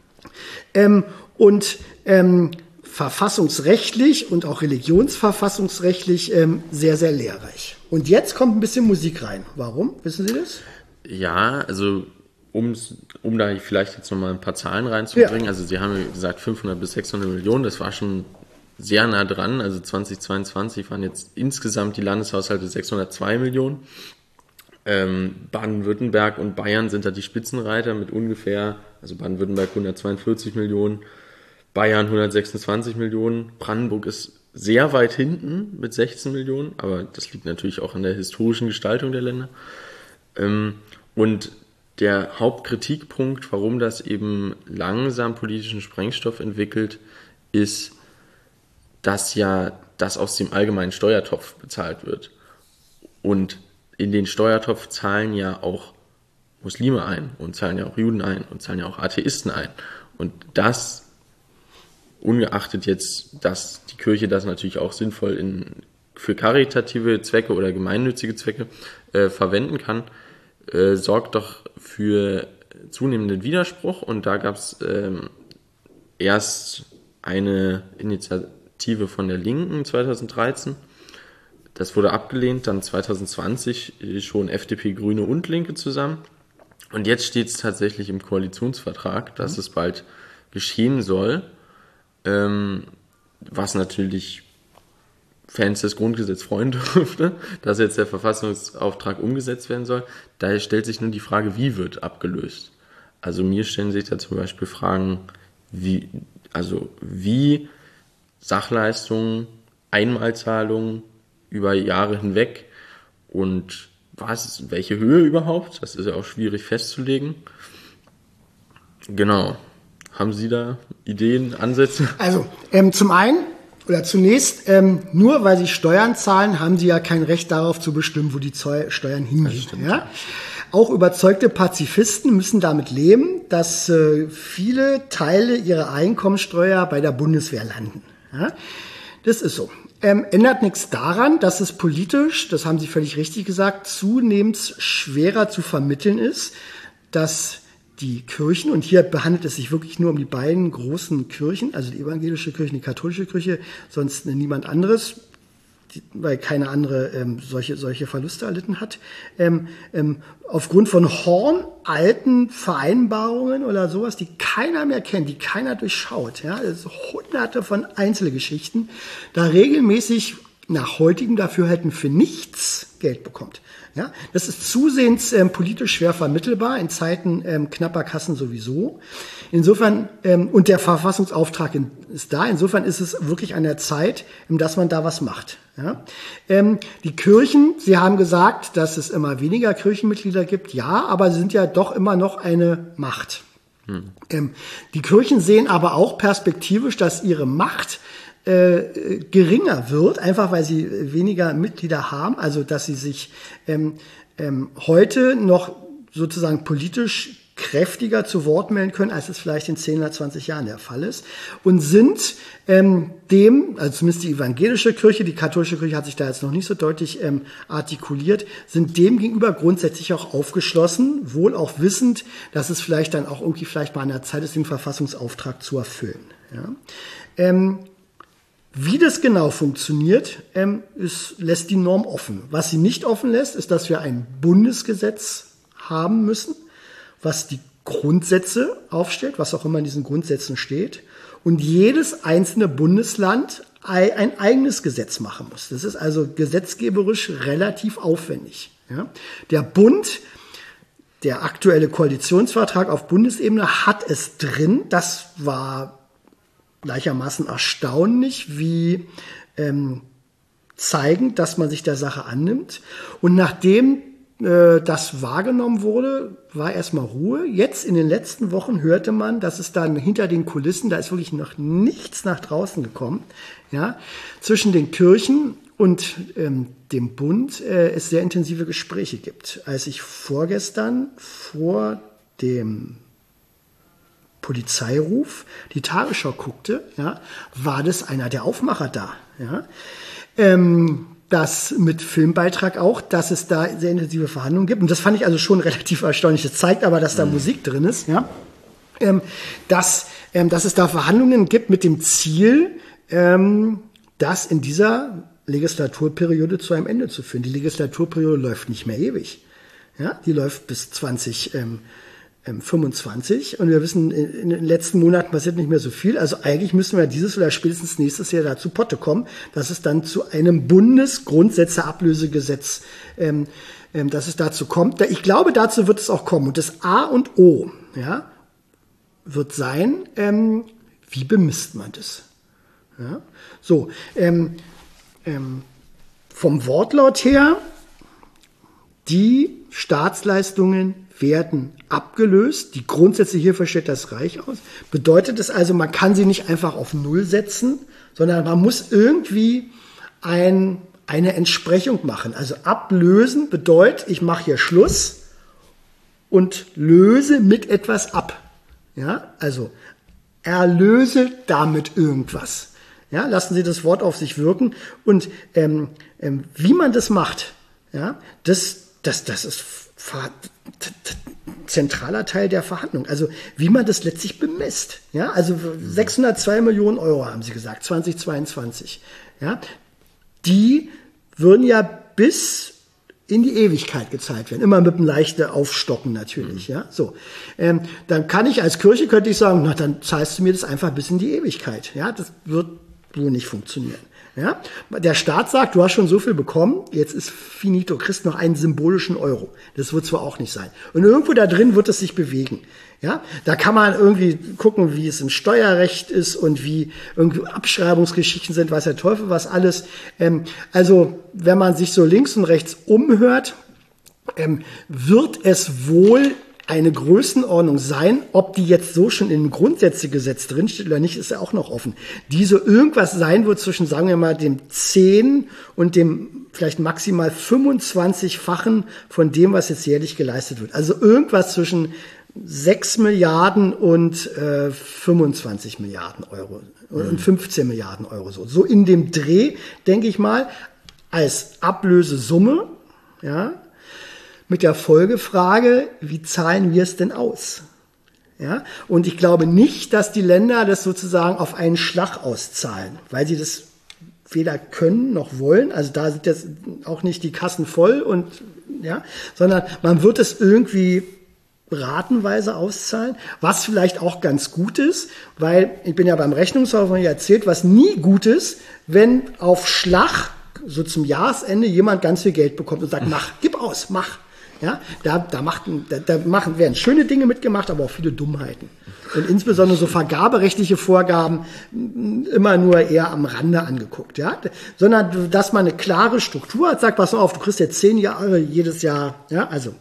Ähm, und ähm, verfassungsrechtlich und auch religionsverfassungsrechtlich ähm, sehr, sehr lehrreich. Und jetzt kommt ein bisschen Musik rein. Warum? Wissen Sie das? Ja, also um, um da vielleicht jetzt nochmal ein paar Zahlen reinzubringen. Ja. Also Sie haben gesagt fünfhundert bis sechshundert Millionen, das war schon sehr nah dran. Also zweitausendzweiundzwanzig waren jetzt insgesamt die Landeshaushalte sechshundertzwei Millionen. Ähm, Baden-Württemberg und Bayern sind da die Spitzenreiter mit ungefähr, also Baden-Württemberg hundertzweiundvierzig Millionen, Bayern hundertsechsundzwanzig Millionen, Brandenburg ist sehr weit hinten mit sechzehn Millionen, aber das liegt natürlich auch an der historischen Gestaltung der Länder. Ähm, und der Hauptkritikpunkt, warum das eben langsam politischen Sprengstoff entwickelt, ist, dass ja das aus dem allgemeinen Steuertopf bezahlt wird. Und in den Steuertopf zahlen ja auch Muslime ein und zahlen ja auch Juden ein und zahlen ja auch Atheisten ein. Und das, ungeachtet jetzt, dass die Kirche das natürlich auch sinnvoll in, für karitative Zwecke oder gemeinnützige Zwecke äh, verwenden kann, äh, sorgt doch für zunehmenden Widerspruch. Und da gab es ähm, erst eine Initiative von der Linken zweitausenddreizehn. Das wurde abgelehnt, dann zweitausendzwanzig schon F D P, Grüne und Linke zusammen. Und jetzt steht es tatsächlich im Koalitionsvertrag, dass mhm. es bald geschehen soll, ähm, was natürlich Fans des Grundgesetzes freuen dürfte, dass jetzt der Verfassungsauftrag umgesetzt werden soll. Daher stellt sich nur die Frage, wie wird abgelöst? Also mir stellen sich da zum Beispiel Fragen, wie, also wie Sachleistungen, Einmalzahlungen über Jahre hinweg und was, welche Höhe überhaupt? Das ist ja auch schwierig festzulegen. Genau. Haben Sie da Ideen, Ansätze? Also ähm, zum einen oder zunächst, ähm, nur weil Sie Steuern zahlen, haben Sie ja kein Recht darauf zu bestimmen, wo die Zoll Steuern hingehen. Ja? Auch überzeugte Pazifisten müssen damit leben, dass äh, viele Teile ihrer Einkommensteuer bei der Bundeswehr landen. Ja? Das ist so. Ähm, ändert nichts daran, dass es politisch, das haben Sie völlig richtig gesagt, zunehmend schwerer zu vermitteln ist, dass die Kirchen, und hier behandelt es sich wirklich nur um die beiden großen Kirchen, also die evangelische Kirche und die katholische Kirche, sonst niemand anderes, die, weil keine andere ähm, solche, solche Verluste erlitten hat, ähm, ähm, aufgrund von hornalten Vereinbarungen oder sowas, die keiner mehr kennt, die keiner durchschaut, ja, also hunderte von Einzelgeschichten, da regelmäßig nach heutigem Dafürhalten für nichts Geld bekommt. Ja, das ist zusehends ähm, politisch schwer vermittelbar, in Zeiten ähm, knapper Kassen sowieso. Insofern, ähm, und der Verfassungsauftrag in, ist da, insofern ist es wirklich an der Zeit, ähm, dass man da was macht. Ja? Ähm, die Kirchen, Sie haben gesagt, dass es immer weniger Kirchenmitglieder gibt, ja, aber sie sind ja doch immer noch eine Macht. Hm. Ähm, die Kirchen sehen aber auch perspektivisch, dass ihre Macht Äh, geringer wird, einfach weil sie weniger Mitglieder haben, also dass sie sich ähm, ähm, heute noch sozusagen politisch kräftiger zu Wort melden können, als es vielleicht in zehn oder zwanzig Jahren der Fall ist, und sind ähm, dem, also zumindest die evangelische Kirche, die katholische Kirche hat sich da jetzt noch nicht so deutlich ähm, artikuliert, sind dem gegenüber grundsätzlich auch aufgeschlossen, wohl auch wissend, dass es vielleicht dann auch irgendwie vielleicht mal an der Zeit ist, den Verfassungsauftrag zu erfüllen. Ja? Ähm, Wie das genau funktioniert, ähm, ist, lässt die Norm offen. Was sie nicht offen lässt, ist, dass wir ein Bundesgesetz haben müssen, was die Grundsätze aufstellt, was auch immer in diesen Grundsätzen steht, und jedes einzelne Bundesland ein eigenes Gesetz machen muss. Das ist also gesetzgeberisch relativ aufwendig. Ja? Der Bund, der aktuelle Koalitionsvertrag auf Bundesebene hat es drin, das war gleichermaßen erstaunlich, wie ähm, zeigend, dass man sich der Sache annimmt. Und nachdem äh, das wahrgenommen wurde, war erstmal Ruhe. Jetzt in den letzten Wochen hörte man, dass es dann hinter den Kulissen, da ist wirklich noch nichts nach draußen gekommen, ja, zwischen den Kirchen und ähm, dem Bund äh, es sehr intensive Gespräche gibt. Als ich vorgestern vor dem Polizeiruf die Tagesschau guckte, ja, war das einer der Aufmacher da. Ja. Ähm, das mit Filmbeitrag auch, dass es da sehr intensive Verhandlungen gibt. Und das fand ich also schon relativ erstaunlich. Das zeigt aber, dass da mhm. Musik drin ist. Ja. Ähm, dass, ähm, dass es da Verhandlungen gibt mit dem Ziel, ähm, das in dieser Legislaturperiode zu einem Ende zu führen. Die Legislaturperiode läuft nicht mehr ewig. Ja. Die läuft bis zwanzig fünfundzwanzig, und wir wissen, in den letzten Monaten passiert nicht mehr so viel. Also eigentlich müssen wir dieses oder spätestens nächstes Jahr dazu Potte kommen, dass es dann zu einem Bundesgrundsätze-Ablösegesetz, ähm, ähm, dass es dazu kommt. Ich glaube, dazu wird es auch kommen. Und das A und O, ja, wird sein, ähm, wie bemisst man das? Ja? So, ähm, ähm, vom Wortlaut her, die Staatsleistungen werden abgelöst. Die Grundsätze hierfür stellt das Reich aus. Bedeutet es also, man kann sie nicht einfach auf Null setzen, sondern man muss irgendwie ein, eine Entsprechung machen. Also ablösen bedeutet, ich mache hier Schluss und löse mit etwas ab. Ja, also erlöse damit irgendwas. Ja, lassen Sie das Wort auf sich wirken. Und ähm, ähm, wie man das macht, ja, das, das, das ist zentraler Teil der Verhandlung. Also wie man das letztlich bemisst. Ja, also sechshundertzwei Millionen Euro haben Sie gesagt, zweitausendzweiundzwanzig. Ja, die würden ja bis in die Ewigkeit gezahlt werden. Immer mit einem leichten Aufstocken natürlich. Ja, so. Ähm, dann kann ich als Kirche, könnte ich sagen, na, dann zahlst du mir das einfach bis in die Ewigkeit. Ja, das wird wohl nicht funktionieren. Ja? Der Staat sagt, du hast schon so viel bekommen, jetzt ist finito, kriegst noch einen symbolischen Euro. Das wird zwar auch nicht sein. Und irgendwo da drin wird es sich bewegen. Ja? Da kann man irgendwie gucken, wie es im Steuerrecht ist und wie irgendwie Abschreibungsgeschichten sind, weiß der Teufel was alles. Ähm, also wenn man sich so links und rechts umhört, ähm, wird es wohl eine Größenordnung sein, ob die jetzt so schon in Grundsätzegesetz drinsteht oder nicht, ist ja auch noch offen. Die so irgendwas sein wird zwischen, sagen wir mal, dem zehn und dem vielleicht maximal fünfundzwanzig-fachen von dem, was jetzt jährlich geleistet wird. Also irgendwas zwischen sechs Milliarden und äh, fünfundzwanzig Milliarden Euro und mhm. fünfzehn Milliarden Euro. So, so in dem Dreh, denke ich mal, als Ablösesumme, ja, mit der Folgefrage, wie zahlen wir es denn aus? Ja? Und ich glaube nicht, dass die Länder das sozusagen auf einen Schlag auszahlen, weil sie das weder können noch wollen. Also da sind jetzt auch nicht die Kassen voll und ja, sondern man wird es irgendwie ratenweise auszahlen, was vielleicht auch ganz gut ist, weil ich bin ja beim Rechnungshof und ich erzählt, was nie gut ist, wenn auf Schlag so zum Jahresende jemand ganz viel Geld bekommt und sagt, mach, gib aus, mach. Ja, da, da, macht, da, da machen, werden schöne Dinge mitgemacht, aber auch viele Dummheiten. Und insbesondere so vergaberechtliche Vorgaben immer nur eher am Rande angeguckt. Ja? Sondern, dass man eine klare Struktur hat, sagt, pass mal auf, du kriegst jetzt zehn Jahre jedes Jahr, ja, also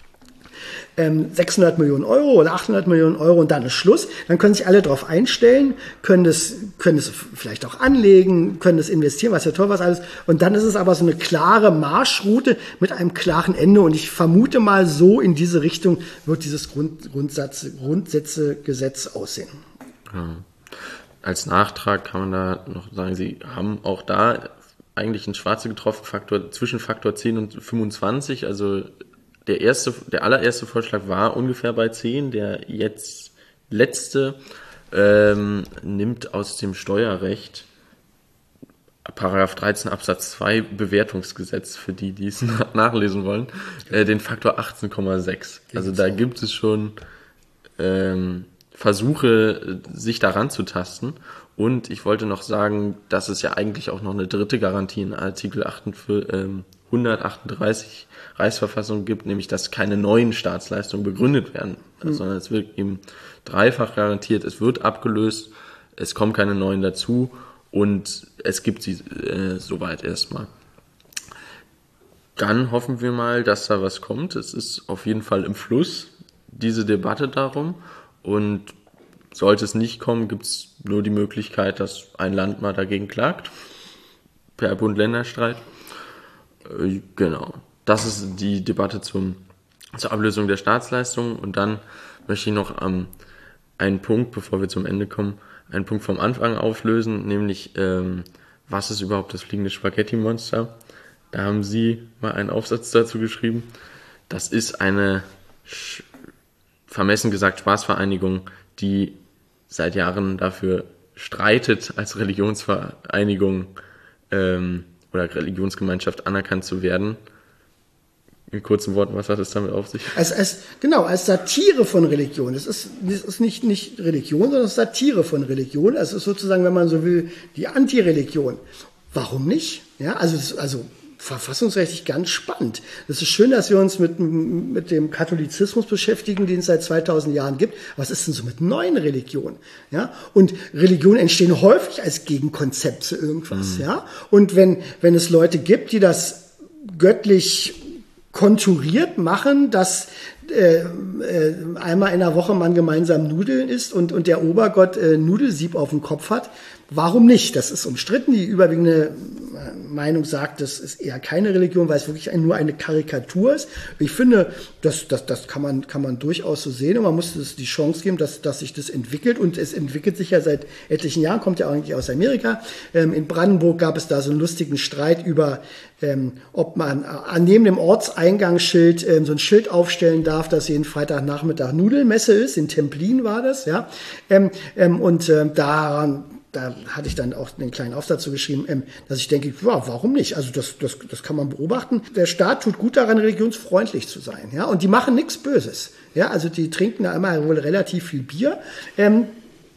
ähm, sechshundert Millionen Euro oder achthundert Millionen Euro und dann ist Schluss. Dann können sich alle darauf einstellen, können das, können das vielleicht auch anlegen, können das investieren, was ja toll was alles. Und dann ist es aber so eine klare Marschroute mit einem klaren Ende. Und ich vermute mal, so in diese Richtung wird dieses Grund, Grundsatz, Grundsätzegesetz aussehen. Ja. Als Nachtrag kann man da noch sagen, Sie haben auch da eigentlich einen schwarze getroffen Faktor zwischen Faktor zehn und fünfundzwanzig, also Der erste, der allererste Vorschlag war ungefähr bei zehn, der jetzt letzte ähm, nimmt aus dem Steuerrecht Paragraph dreizehn Absatz zwei Bewertungsgesetz, für die, die es nachlesen wollen, äh, den Faktor achtzehn Komma sechs. Also da gibt es schon ähm, Versuche, sich daran zu tasten. Und ich wollte noch sagen, dass es ja eigentlich auch noch eine dritte Garantie in Artikel hundertachtunddreißig Reichsverfassung gibt, nämlich dass keine neuen Staatsleistungen begründet werden, mhm. sondern es wird eben dreifach garantiert, es wird abgelöst, es kommen keine neuen dazu und es gibt sie äh, soweit erstmal. Dann hoffen wir mal, dass da was kommt. Es ist auf jeden Fall im Fluss, diese Debatte darum, und sollte es nicht kommen, gibt es nur die Möglichkeit, dass ein Land mal dagegen klagt, per Bund-Länder-Streit. Äh, genau. Das ist die Debatte zum, zur Ablösung der Staatsleistungen. Und dann möchte ich noch ähm, einen Punkt, bevor wir zum Ende kommen, einen Punkt vom Anfang auflösen, nämlich ähm, was ist überhaupt das fliegende Spaghetti-Monster? Da haben Sie mal einen Aufsatz dazu geschrieben. Das ist eine, vermessen gesagt, Spaßvereinigung, die seit Jahren dafür streitet, als Religionsvereinigung ähm, oder Religionsgemeinschaft anerkannt zu werden. In kurzen Worten, was hat es damit auf sich? Als, als, genau, als Satire von Religion. Es ist, es ist nicht, nicht Religion, sondern es ist Satire von Religion. Es ist sozusagen, wenn man so will, die Anti-Religion. Warum nicht? Ja, also, also verfassungsrechtlich ganz spannend. Es ist schön, dass wir uns mit, mit dem Katholizismus beschäftigen, den es seit zweitausend Jahren gibt. Was ist denn so mit neuen Religionen? Ja? Und Religionen entstehen häufig als Gegenkonzept zu irgendwas. Mhm. Ja? Und wenn, wenn es Leute gibt, die das göttlich konturiert machen, dass äh, äh, einmal in der Woche man gemeinsam Nudeln isst und, und der Obergott äh, Nudelsieb auf dem Kopf hat, warum nicht? Das ist umstritten. Die überwiegende Meinung sagt, das ist eher keine Religion, weil es wirklich nur eine Karikatur ist. Ich finde, das, das, das kann man, kann man durchaus so sehen und man muss es die Chance geben, dass, dass sich das entwickelt, und es entwickelt sich ja seit etlichen Jahren, kommt ja eigentlich aus Amerika. Ähm, in Brandenburg gab es da so einen lustigen Streit über, ähm, ob man an neben dem Ortseingangsschild ähm, so ein Schild aufstellen darf, dass jeden Freitagnachmittag Nudelmesse ist. In Templin war das, ja. Ähm, ähm, und ähm, daran Da hatte ich dann auch einen kleinen Aufsatz zu geschrieben, dass ich denke, ja, warum nicht? Also das, das, das kann man beobachten. Der Staat tut gut daran, religionsfreundlich zu sein, ja. Und die machen nichts Böses, ja. Also die trinken da immer wohl relativ viel Bier. Ähm,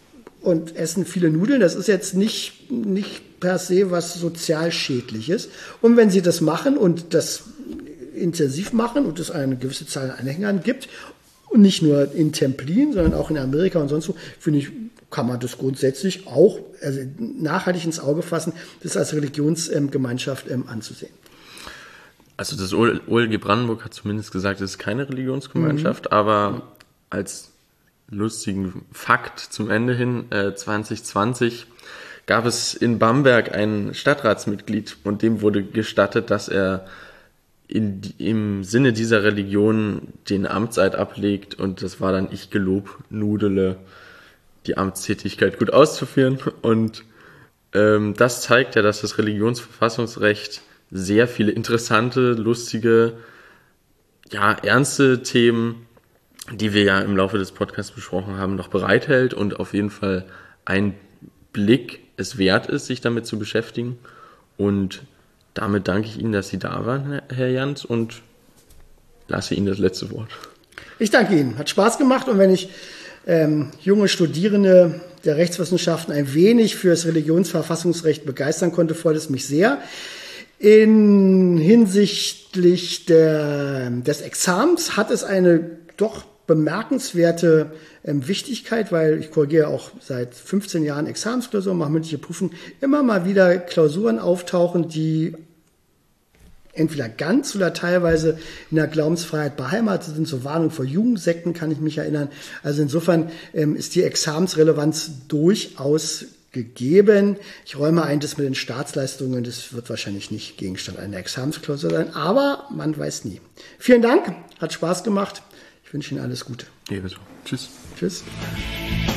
und essen viele Nudeln. Das ist jetzt nicht, nicht per se was sozial Schädliches. Und wenn sie das machen und das intensiv machen und es eine gewisse Zahl an Anhängern gibt, und nicht nur in Templin, sondern auch in Amerika und sonst wo, finde ich, kann man das grundsätzlich auch also nachhaltig ins Auge fassen, das als Religionsgemeinschaft ähm, anzusehen. Also das O L G Brandenburg hat zumindest gesagt, es ist keine Religionsgemeinschaft, mhm. aber als lustigen Fakt zum Ende hin, äh, zwanzig zwanzig gab es in Bamberg ein Stadtratsmitglied und dem wurde gestattet, dass er in, im Sinne dieser Religion den Amtseid ablegt und das war dann ich gelob, Nudele, die Amtstätigkeit gut auszuführen und ähm, das zeigt ja, dass das Religionsverfassungsrecht sehr viele interessante, lustige, ja, ernste Themen, die wir ja im Laufe des Podcasts besprochen haben, noch bereithält und auf jeden Fall ein Blick es wert ist, sich damit zu beschäftigen. Und damit danke ich Ihnen, dass Sie da waren, Herr Jans, und lasse Ihnen das letzte Wort. Ich danke Ihnen. Hat Spaß gemacht. Und wenn ich ähm, junge Studierende der Rechtswissenschaften ein wenig für das Religionsverfassungsrecht begeistern konnte, freut es mich sehr. In hinsichtlich der, des Examens hat es eine doch bemerkenswerte ähm, Wichtigkeit, weil ich korrigiere auch seit fünfzehn Jahren Examensklausuren, mache mündliche Prüfungen, immer mal wieder Klausuren auftauchen, die entweder ganz oder teilweise in der Glaubensfreiheit beheimatet sind, zur Warnung vor Jugendsekten kann ich mich erinnern. Also insofern ähm, ist die Examensrelevanz durchaus gegeben. Ich räume ein, das mit den Staatsleistungen, das wird wahrscheinlich nicht Gegenstand einer Examensklausur sein, aber man weiß nie. Vielen Dank, hat Spaß gemacht. Ich wünsche Ihnen alles Gute. Ebenso. Tschüss. Tschüss.